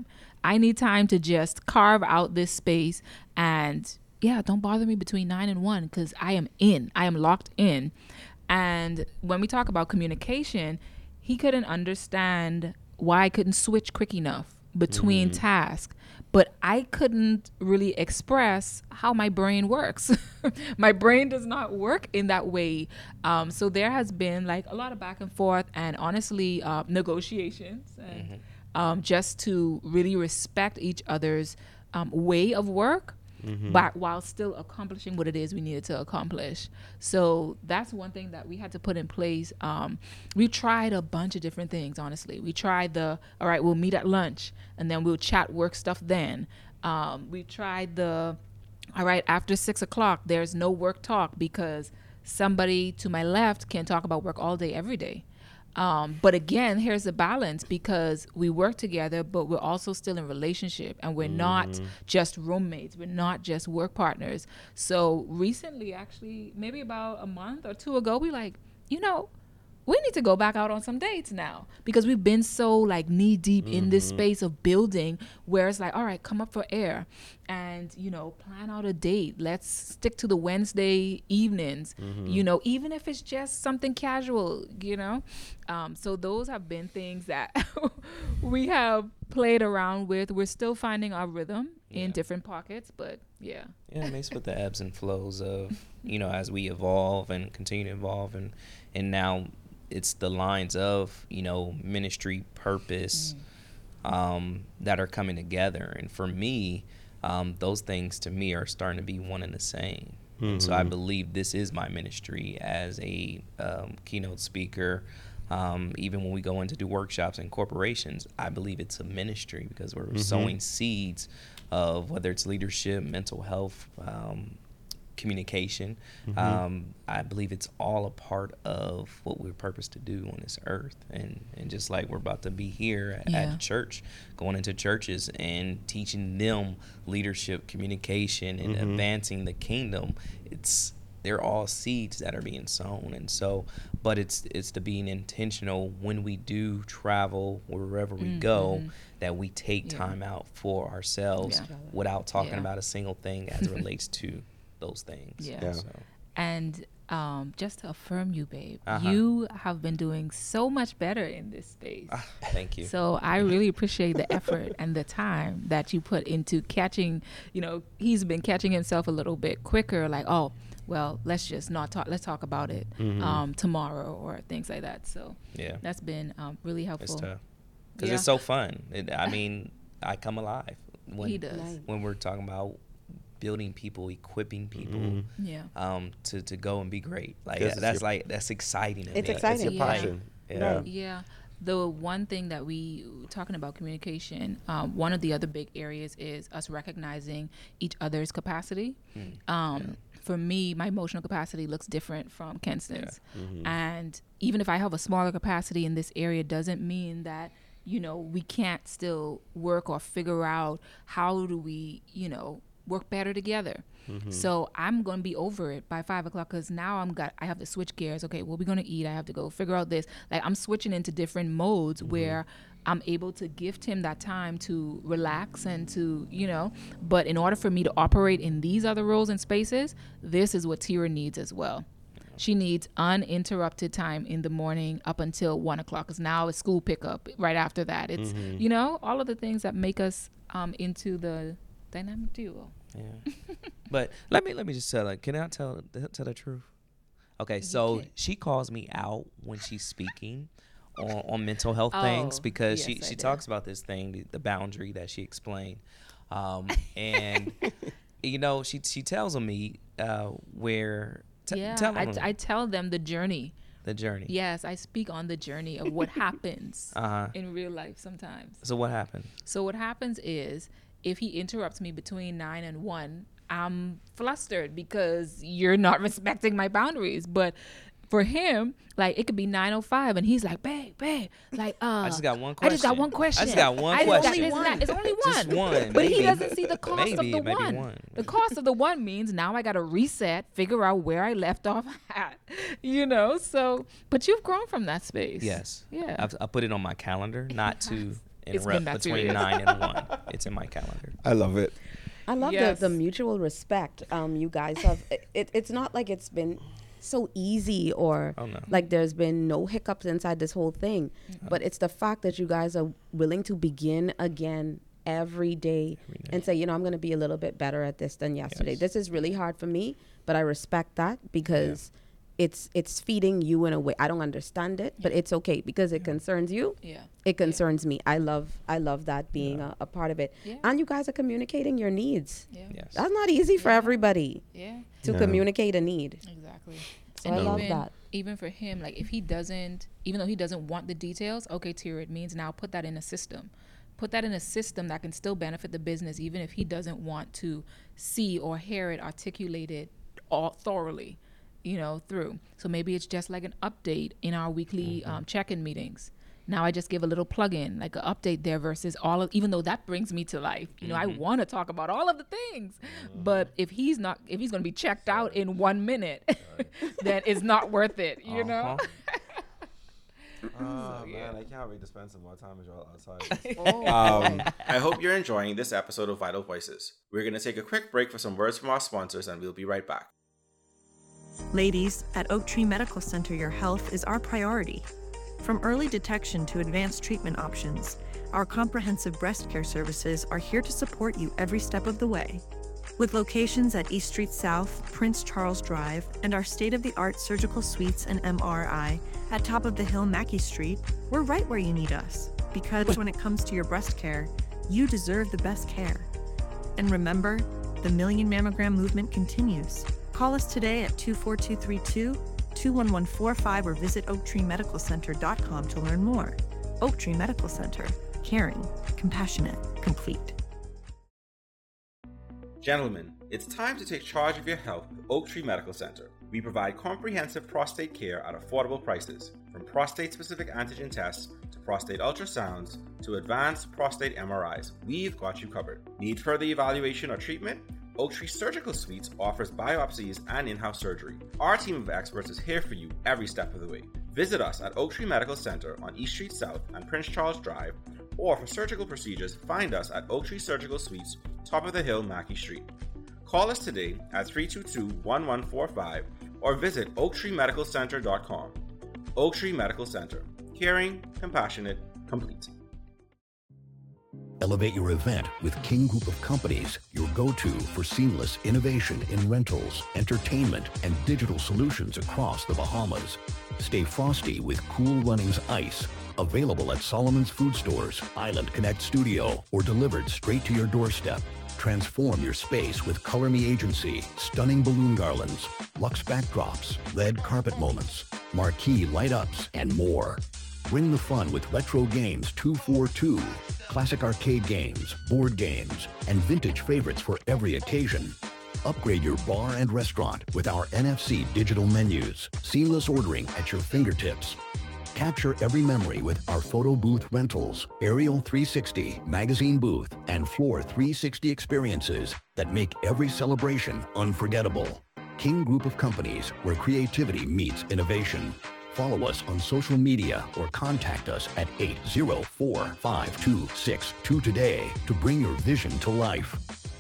I need time to just carve out this space, and yeah, don't bother me between 9 and 1 because I am locked in. And when we talk about communication, he couldn't understand why I couldn't switch quick enough between tasks, but I couldn't really express how my brain works. My brain does not work in that way. So there has been like a lot of back and forth, and honestly, negotiations, and just to really respect each other's way of work. But while still accomplishing what it is we needed to accomplish. So that's one thing that we had to put in place. We tried a bunch of different things, honestly. We tried all right, we'll meet at lunch and then we'll chat work stuff then. We tried all right, after 6 o'clock, there's no work talk because somebody to my left can talk about work all day, every day. But again, here's the balance, because we work together, but we're also still in relationship, and we're not just roommates. We're not just work partners. So recently, actually, maybe about a month or two ago, we we need to go back out on some dates now, because we've been so like knee deep in this space of building, where it's like, all right, come up for air and, plan out a date. Let's stick to the Wednesday evenings, even if it's just something casual, So those have been things that we have played around with. We're still finding our rhythm in different pockets, but yeah. Yeah, it makes with the ebbs and flows of, as we evolve and continue to evolve, and now it's the lines of, ministry, purpose, that are coming together. And for me, those things to me are starting to be one and the same. And so I believe this is my ministry as a keynote speaker. Even when we go in to do workshops in corporations, I believe it's a ministry, because we're sowing seeds of whether it's leadership, mental health, communication. I believe it's all a part of what we're purposed to do on this earth. And just like we're about to be here at church, going into churches and teaching them leadership, communication, and advancing the kingdom, they're all seeds that are being sown. And so, but it's to being intentional when we do travel, wherever we go, that we take time out for ourselves without talking about a single thing as it relates to those things. So. And just to affirm you, babe, you have been doing so much better in this space. Thank you. So I really appreciate the effort and the time that you put into catching, he's been catching himself a little bit quicker, like, oh, well, let's just not talk. Let's talk about it tomorrow, or things like that. So that's been really helpful. It's tough because it's so fun. I come alive he does. When we're talking about building people, equipping people, to go and be great. Like that's exciting. To it's me. exciting. It's your passion. Yeah. The one thing that we talking about communication, one of the other big areas is us recognizing each other's capacity. For me, my emotional capacity looks different from Kenston's. And even if I have a smaller capacity in this area, doesn't mean that, we can't still work or figure out how do we, work better together. So I'm going to be over it by 5 o'clock, because now I have to switch gears. Okay, what are we going to eat? I have to go figure out this. Like, I'm switching into different modes where I'm able to gift him that time to relax and to, but in order for me to operate in these other roles and spaces, this is what Tira needs as well. She needs uninterrupted time in the morning up until 1 o'clock, because now it's school pickup right after that. It's, all of the things that make us into the dynamic duo. Yeah. But let me just tell her, can I tell the truth? Okay, so she calls me out when she's speaking on mental health things, because she talks about this thing, the boundary that she explained. And she tells me where I tell them the journey. The journey. Yes, I speak on the journey of what happens in real life sometimes. So what happened? So what happens is, if he interrupts me between 9 and 1, I'm flustered because you're not respecting my boundaries. But for him, like, it could be 9:05 and he's like, babe, like, I just got one question. It's only one. Just one. But he doesn't see the cost of the one. The cost of the one means now I got to reset, figure out where I left off at, so, but you've grown from that space. Yes. Yeah. I put it on my calendar, not to It's been interrupt that between serious. 9 and 1. It's in my calendar. I love it. I love Yes. the mutual respect you guys have. It's not like it's been so easy or Oh, no. like there's been no hiccups inside this whole thing. But it's the fact that you guys are willing to begin again every day and say, I'm going to be a little bit better at this than yesterday. Yes. This is really hard for me, but I respect that because it's feeding you in a way. I don't understand it, but it's okay because it concerns you. Yeah. It concerns me. I love that being a part of it. Yeah. And you guys are communicating your needs. Yeah. Yes. That's not easy for everybody Yeah. to communicate a need. Exactly. So I love that. Even for him, like if he doesn't, even though he doesn't want the details, okay, Tira, it means now put that in a system. Put that in a system that can still benefit the business, even if he doesn't want to see or hear it articulated all thoroughly, through. So maybe it's just like an update in our weekly check-in meetings. Now I just give a little plug-in, like an update there versus even though that brings me to life. I want to talk about all of the things, but if he's going to be checked out in 1 minute, then it's not worth it, you know? Oh, man, I can't wait to spend some more time with y'all outside. I hope you're enjoying this episode of Vital Voices. We're going to take a quick break for some words from our sponsors, and we'll be right back. Ladies, at Oak Tree Medical Center, your health is our priority. From early detection to advanced treatment options, our comprehensive breast care services are here to support you every step of the way. With locations at East Street South, Prince Charles Drive, and our state-of-the-art surgical suites and MRI at Top of the Hill Mackey Street, we're right where you need us. Because when it comes to your breast care, you deserve the best care. And remember, the Million Mammogram movement continues. Call us today at 24232, 21145 or visit oaktreemedicalcenter.com to learn more. Oak Tree Medical Center. Caring, compassionate, complete. Gentlemen, it's time to take charge of your health with Oak Tree Medical Center. We provide comprehensive prostate care at affordable prices, from prostate-specific antigen tests to prostate ultrasounds to advanced prostate MRIs. We've got you covered. Need further evaluation or treatment? Oak Tree Surgical Suites offers biopsies and in-house surgery. Our team of experts is here for you every step of the way. Visit us at Oak Tree Medical Center on East Street South and Prince Charles Drive, or for surgical procedures, find us at Oak Tree Surgical Suites, Top of the Hill, Mackey Street. Call us today at 322-1145 or visit oaktreemedicalcenter.com. Oak Tree Medical Center. Caring, compassionate, complete. Elevate your event with King Group of Companies, your go-to for seamless innovation in rentals, entertainment, and digital solutions across the Bahamas. Stay frosty with Cool Runnings Ice, available at Solomon's Food Stores, Island Connect Studio, or delivered straight to your doorstep. Transform your space with Color Me Agency, stunning balloon garlands, luxe backdrops, red carpet moments, marquee light-ups, and more. Bring the fun with Retro Games 242, classic arcade games, board games, and vintage favorites for every occasion. Upgrade your bar and restaurant with our NFC digital menus, seamless ordering at your fingertips. Capture every memory with our photo booth rentals, aerial 360, magazine booth, and floor 360 experiences that make every celebration unforgettable. King Group of Companies, where creativity meets innovation. Follow us on social media or contact us at 804-5262 today to bring your vision to life.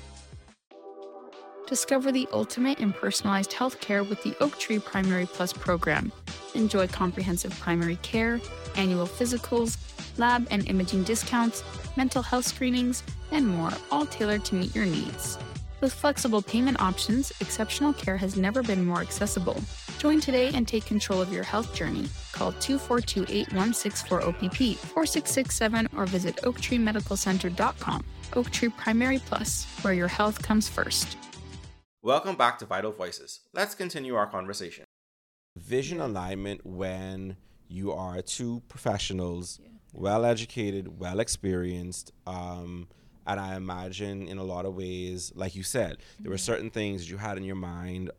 Discover the ultimate in personalized healthcare with the Oak Tree Primary Plus program. Enjoy comprehensive primary care, annual physicals, lab and imaging discounts, mental health screenings, and more, all tailored to meet your needs. With flexible payment options, exceptional care has never been more accessible. Join today and take control of your health journey. Call 242-8164-OPP, 4667, or visit oaktreemedicalcenter.com. Oak Tree Primary Plus, where your health comes first. Welcome back to Vital Voices. Let's continue our conversation. Vision alignment when you are two professionals, well educated, well experienced, and I imagine in a lot of ways, like you said, there were certain things that you had in your mind,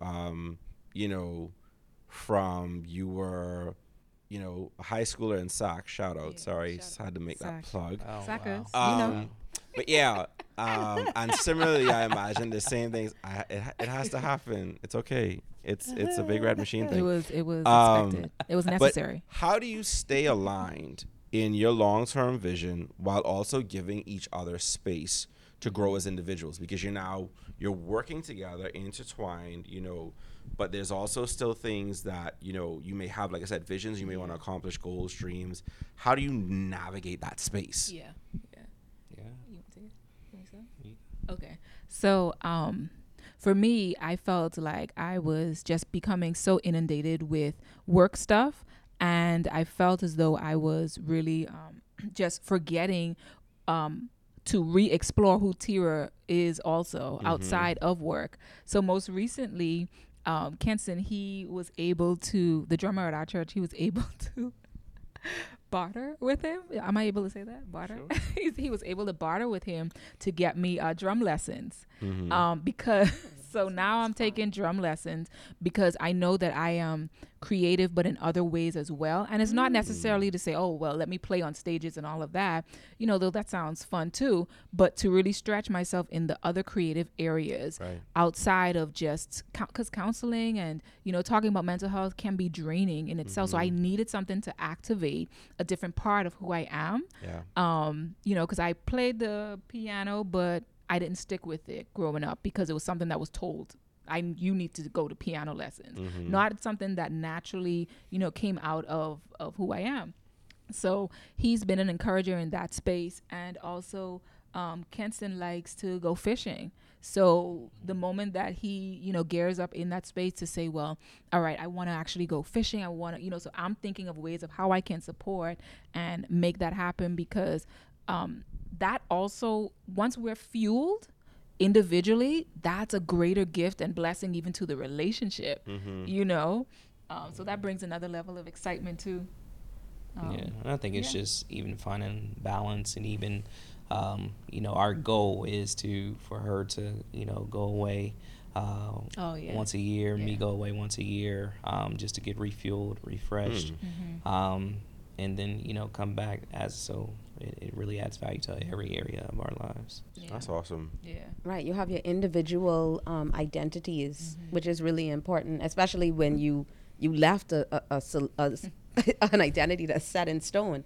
from you were, a high schooler in SAC, shout out, just had to make that plug. Oh, Sackers, wow. But yeah, and similarly, I imagine the same things. It has to happen. It's okay. It's a big red machine thing. It was expected. It was necessary. But how do you stay aligned in your long-term vision while also giving each other space to grow as individuals, because you're working together, intertwined, but there's also still things that, you may have, like I said, visions, you may want to accomplish, goals, dreams. How do you navigate that space? Yeah. Yeah. You want to take it? You want to say? Okay. So, for me, I felt like I was just becoming so inundated with work stuff, and I felt as though I was really just forgetting to re-explore who Tira is also outside of work. So most recently, Kenson, the drummer at our church, he was able to barter with him. Am I able to say that? Barter? Sure. He was able to barter with him to get me drum lessons. Because so now I'm taking drum lessons because I know that I am creative, but in other ways as well. And it's not necessarily to say, oh, well, let me play on stages and all of that, though that sounds fun too, but to really stretch myself in the other creative areas outside of just, because counseling and, talking about mental health can be draining in itself. So I needed something to activate a different part of who I am. Because I played the piano, but I didn't stick with it growing up because it was something that was told. You need to go to piano lessons, not something that naturally, came out of who I am. So he's been an encourager in that space. And also Kenson likes to go fishing. So the moment that he, gears up in that space to say, well, all right, I want to actually go fishing. I want to, so I'm thinking of ways of how I can support and make that happen, because that also, once we're fueled individually, that's a greater gift and blessing even to the relationship, so that brings another level of excitement too. And I think it's just even finding balance, and even our goal is for her to go away once a year, me go away once a year, just to get refueled, refreshed, and then come back it really adds value to every area of our lives. That's awesome. Right, you have your individual identities, which is really important, especially when you left an identity that's set in stone.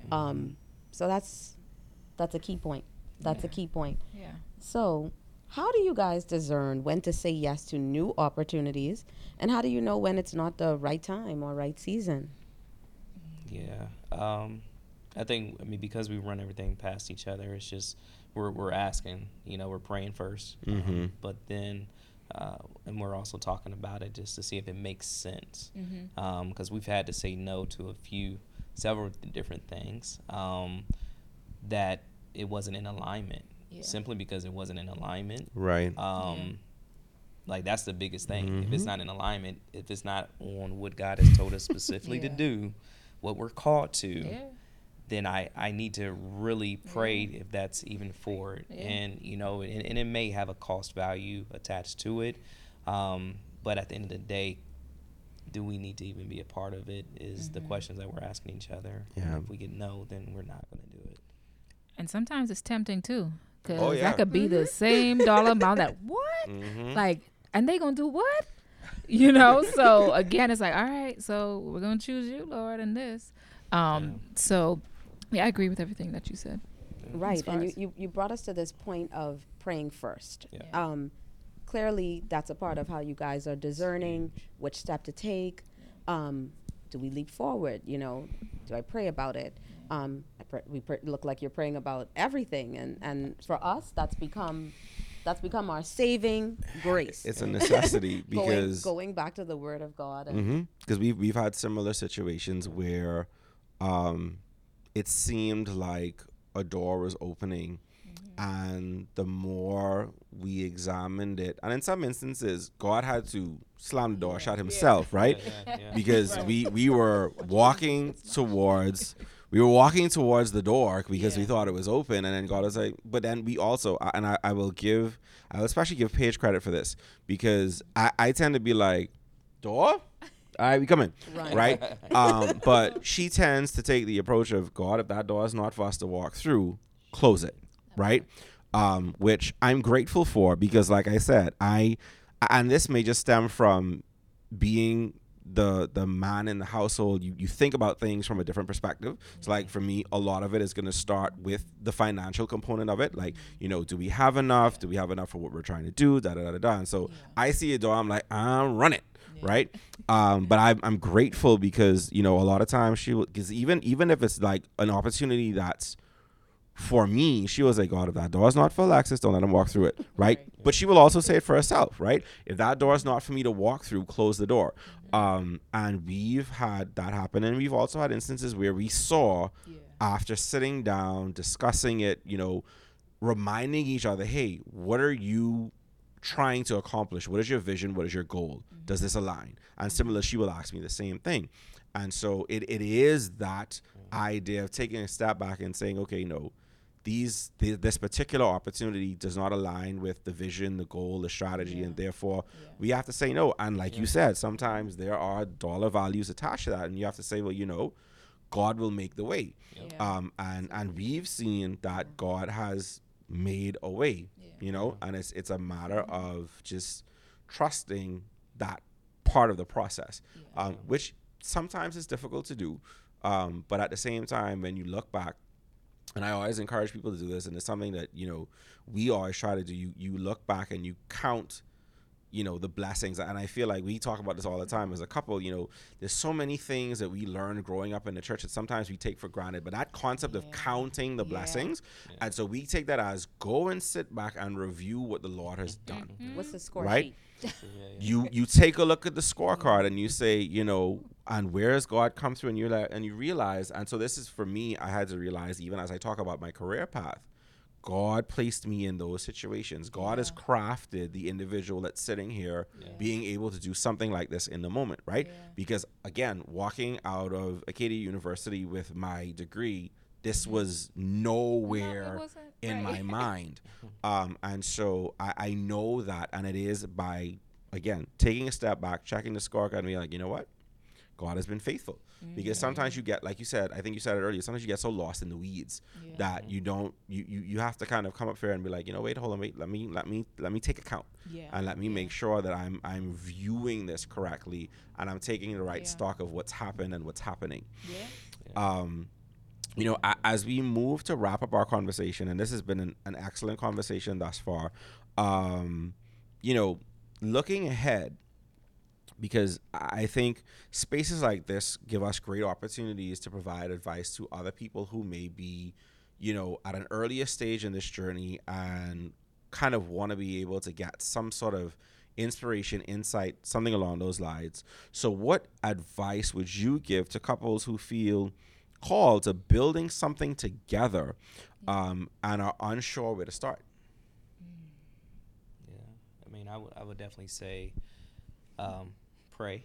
So that's a key point. That's a key point. So how do you guys discern when to say yes to new opportunities, and how do you know when it's not the right time or right season? I think, because we run everything past each other, it's just we're asking, we're praying first, but then and we're also talking about it just to see if it makes sense, because we've had to say no to several different things that it wasn't in alignment, simply because it wasn't in alignment. Right. Like, that's the biggest thing. If it's not in alignment, if it's not on what God has told us specifically to do, what we're called to, then I need to really pray if that's even for it. And, and it may have a cost value attached to it. But at the end of the day, do we need to even be a part of it is the questions that we're asking each other. And if we get no, then we're not going to do it. And sometimes it's tempting too, because that could be the same dollar amount that and they going to do what? So again, it's like, all right, so we're going to choose you, Lord, in this. So I agree with everything that you said. Right. And you brought us to this point of praying first. Clearly that's a part of how you guys are discerning which step to take. Do we leap forward? Do I pray about it? Look like you're praying about everything. And for us, that's become our saving grace. It's a necessity because going back to the Word of God. Because we've had similar situations where it seemed like a door was opening, and the more we examined it, and in some instances, God had to slam the door shut himself, right? Because we were walking towards the door because we thought it was open, and then God was like, but then we also, and I will especially give Paige credit for this, because I tend to be like, door? All right, we come in, right? But she tends to take the approach of, God, if that door is not for us to walk through, close it, right? Which I'm grateful for, because like I said, and this may just stem from being the man in the household, you think about things from a different perspective. So like for me, a lot of it is going to start with the financial component of it. Like, you know, do we have enough? Do we have enough for what we're trying to do? Da da da da da. And so I see a door, I'm like, run it. Right. But I'm grateful because, you know, a lot of times because even if it's like an opportunity that's for me, she was like, God, if that door is not for Alexis, don't let him walk through it. Right. But she will also say it for herself. Right. If that door is not for me to walk through, close the door. And we've had that happen. And we've also had instances where we saw after sitting down, discussing it, you know, reminding each other, hey, what are you trying to accomplish? What is your vision? What is your goal? Does this align? And similar, she will ask me the same thing. And so it is that idea of taking a step back and saying, okay, no, this particular opportunity does not align with the vision, the goal, the strategy, and therefore we have to say no. And like you said, sometimes there are dollar values attached to that, and you have to say, well, you know, God will make the way. And we've seen that God has made a way, you know, and it's a matter of just trusting that part of the process, which sometimes is difficult to do. But at the same time, when you look back, and I always encourage people to do this, and it's something that, you know, we always try to do. You look back and you count, you know, the blessings. And I feel like we talk about this all the time as a couple. You know, there's so many things that we learned growing up in the church that sometimes we take for granted. But that concept of counting the blessings, and so we take that as go and sit back and review what the Lord has done. What's the score right? sheet? You take a look at the scorecard and you say, you know, and where has God come through, and you realize, and so this is for me, I had to realize, even as I talk about my career path, God placed me in those situations. God has crafted the individual that's sitting here being able to do something like this in the moment, right? Because again, walking out of Acadia University with my degree, this was nowhere in my mind. And so I know that, and it is by, again, taking a step back, checking the scorecard and being like, you know what? God has been faithful. Because sometimes you get, like you said, I think you said it earlier, sometimes you get so lost in the weeds that you don't, you have to kind of come up here and be like, you know, wait, hold on, wait, let me take account and let me make sure that I'm viewing this correctly and I'm taking the right stock of what's happened and what's happening. You know, as we move to wrap up our conversation, and this has been an excellent conversation thus far, you know, looking ahead, because I think spaces like this give us great opportunities to provide advice to other people who may be, you know, at an earlier stage in this journey and kind of want to be able to get some sort of inspiration, insight, something along those lines. So what advice would you give to couples who feel called to building something together and are unsure where to start? I mean, I would definitely say pray.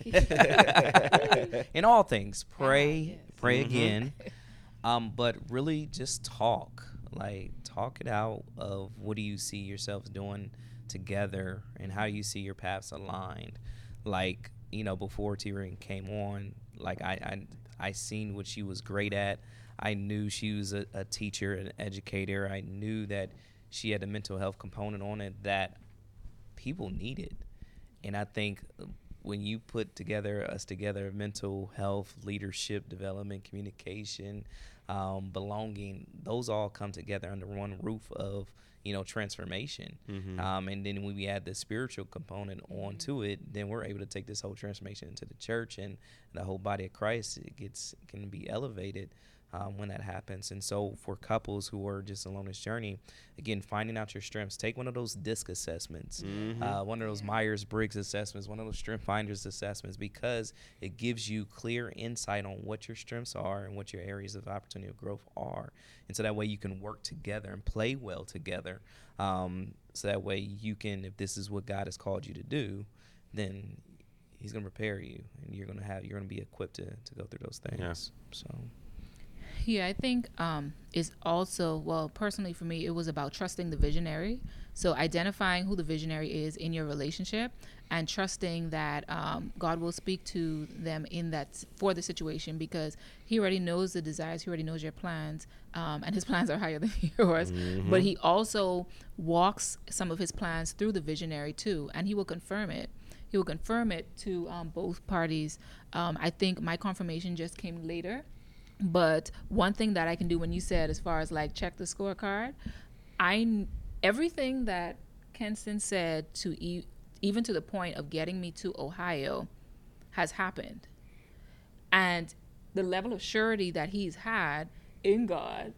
In all things, pray again. But really just talk it out of what do you see yourselves doing together and how you see your paths aligned. Like, you know, before T-Ring came on, like I seen what she was great at. I knew she was a teacher, an educator. I knew that she had a mental health component on it that people needed. And I think when you put us together, mental health, leadership, development, communication, belonging, those all come together under one roof of, you know, transformation. And then when we add the spiritual component onto it, then we're able to take this whole transformation into the church, and the whole body of Christ can be elevated when that happens. And so for couples who are just along this journey, again, finding out your strengths, take one of those DISC assessments, one of those Myers-Briggs assessments, one of those Strength Finders assessments, because it gives you clear insight on what your strengths are and what your areas of opportunity of growth are. And so that way you can work together and play well together. So that way you can, if this is what God has called you to do, then he's going to prepare you, and you're going to be equipped to go through those things. Yeah, I think it's also, well, personally for me, it was about trusting the visionary. So identifying who the visionary is in your relationship and trusting that God will speak to them in that for the situation, because he already knows the desires, he already knows your plans, and his plans are higher than yours. But he also walks some of his plans through the visionary too, and he will confirm it. He will confirm it to both parties. I think my confirmation just came later. But one thing that I can do, when you said as far as like check the scorecard, everything that Kenston said to even to the point of getting me to Ohio has happened. And the level of surety that he's had in God,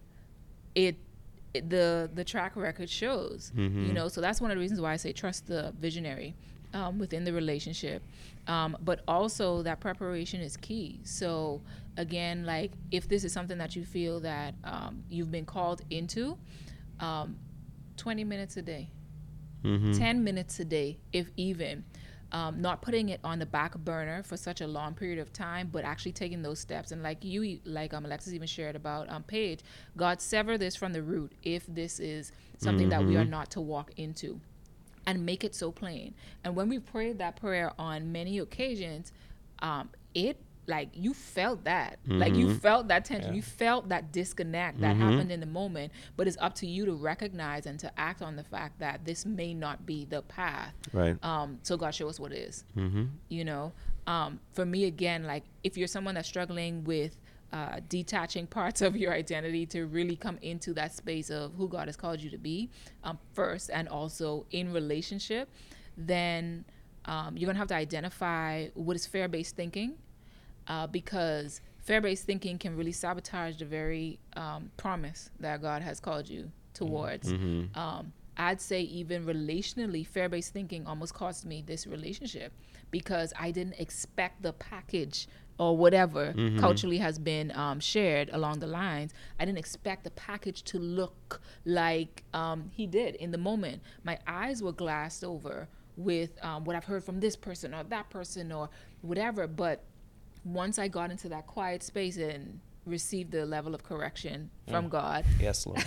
the track record shows, you know. So that's one of the reasons why I say trust the visionary within the relationship. But also that preparation is key. So again, like if this is something that you feel that you've been called into, 20 minutes a day, 10 minutes a day, if even. Not putting it on the back burner for such a long period of time, but actually taking those steps. And like Alexis even shared about Paige, God, sever this from the root if this is something that we are not to walk into, and make it so plain. And when we prayed that prayer on many occasions, like you felt that, like you felt that tension, you felt that disconnect that happened in the moment, but it's up to you to recognize and to act on the fact that this may not be the path. Right. So God, show us what it is. You know, for me, again, like if you're someone that's struggling with detaching parts of your identity to really come into that space of who God has called you to be first, and also in relationship, then you're gonna have to identify what is fear-based thinking. Because fear-based thinking can really sabotage the very promise that God has called you towards. I'd say even relationally, fear-based thinking almost cost me this relationship because I didn't expect the package or whatever culturally has been shared along the lines. I didn't expect the package to look like he did in the moment. My eyes were glassed over with what I've heard from this person or that person or whatever, but once I got into that quiet space and received the level of correction from God, yes, Lord,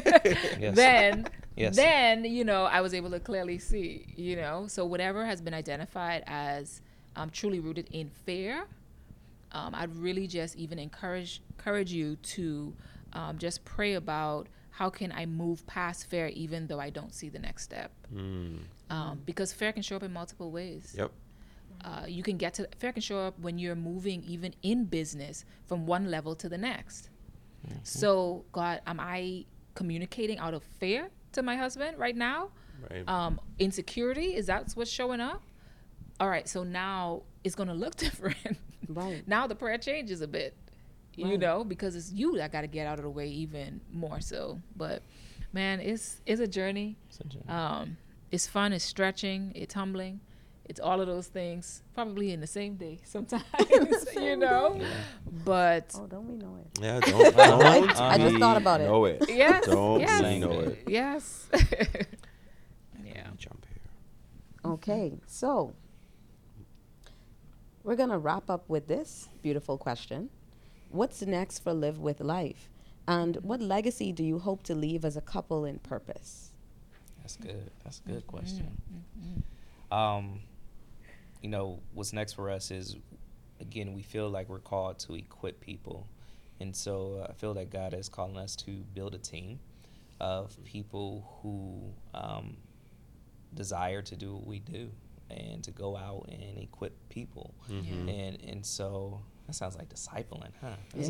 then you know, I was able to clearly see, you know. So whatever has been identified as truly rooted in fear, I'd really just even encourage you to just pray about how can I move past fear even though I don't see the next step, because fear can show up in multiple ways. Yep. You can get to fear can show up when you're moving even in business from one level to the next. So God, am I communicating out of fear to my husband right now? Right. Insecurity, is that what's showing up? All right, so now it's going to look different. Right. Now the prayer changes a bit, you know, because it's you that got to get out of the way even more so. But man, it's a journey. It's fun, it's stretching, it's humbling. It's all of those things, probably in the same day sometimes, you know. But don't we know it? Yeah, don't I just thought about it. Know it. Yes, Don't yes, we know it. Yes. Yeah. Jump here. Okay, so we're gonna wrap up with this beautiful question: what's next for Live With Life, and what legacy do you hope to leave as a couple in purpose? That's good. That's a good question. You know, what's next for us is, again, we feel like we're called to equip people. And so I feel that God is calling us to build a team of people who desire to do what we do and to go out and equip people. And so that sounds like discipling, huh?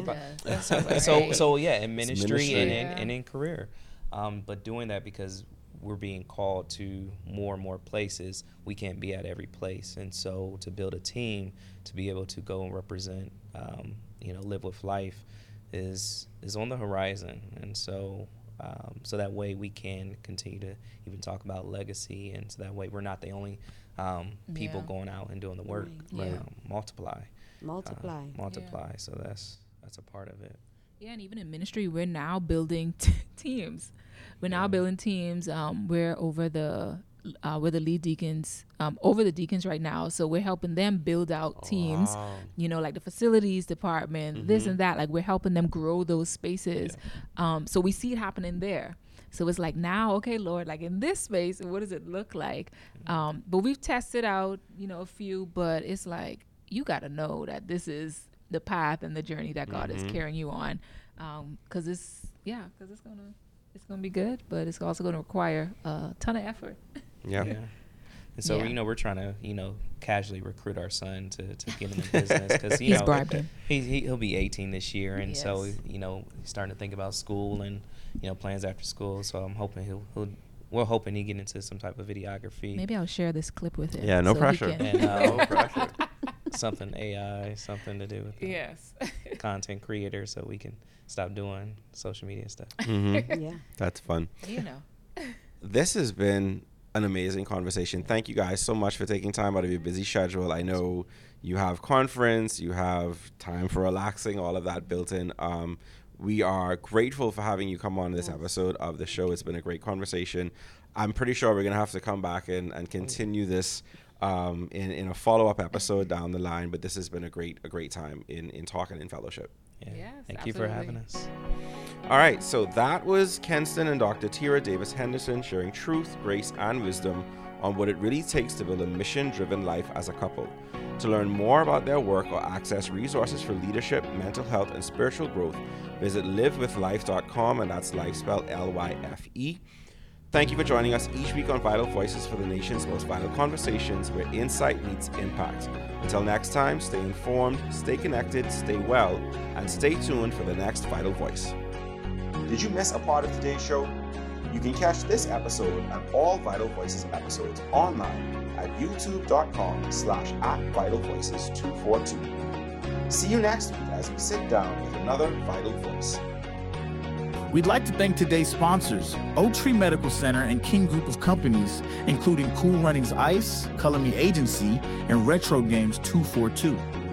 So yeah, in ministry and in career. But doing that because we're being called to more and more places. We can't be at every place. And so to build a team to be able to go and represent, Live With Life is on the horizon. And so so that way we can continue to even talk about legacy. And so that way we're not the only people going out and doing the work. Multiply. So that's a part of it. Yeah, and even in ministry, we're now building teams. We're now building teams. We're over the lead deacons, over the deacons right now. So we're helping them build out teams, you know, like the facilities department, this and that. Like we're helping them grow those spaces. So we see it happening there. So it's like now, okay, Lord, like in this space, what does it look like? But we've tested out, you know, a few, but it's like, you got to know that this is the path and the journey that God is carrying you on. Cause it's gonna be good, but it's also gonna require a ton of effort. Yeah. And so, Yeah. we're trying to, casually recruit our son to get him in business because, He's bribed him. he'll be 18 this year. And so, Yes. he's starting to think about school and, plans after school. So I'm hoping we're hoping he get into some type of videography. Maybe I'll share this clip with him. Yeah, no so he pressure. can- And No pressure. something AI, something to do with Yes. content creator so we can stop doing social media stuff. Mm-hmm. Yeah. That's fun. You know. This has been an amazing conversation. Thank you guys so much for taking time out of your busy schedule. I know you have conference, you have time for relaxing, all of that built in. We are grateful for having you come on this episode of the show. It's been a great conversation. I'm pretty sure we're going to have to come back and continue this in a follow-up episode down the line, but this has been a great time in talking in fellowship. Yeah. Yes, Thank you for having absolutely. us. All right, so that was Kenston and Dr. Tira Davis Henderson sharing truth, grace, and wisdom on what it really takes to build a mission-driven life as a couple. To learn more about their work or access resources for leadership, mental health, and spiritual growth, visit livewithlife.com, and that's life spelled L-Y-F-E. Thank you for joining us each week on Vital Voices for the nation's most vital conversations where insight meets impact. Until next time, stay informed, stay connected, stay well, and stay tuned for the next Vital Voice. Did you miss a part of today's show? You can catch this episode and all Vital Voices episodes online at youtube.com/@VitalVoices242. See you next week as we sit down with another Vital Voice. We'd like to thank today's sponsors, Oak Tree Medical Center and King Group of Companies, including Cool Runnings Ice, Color Me Agency, and Retro Games 242.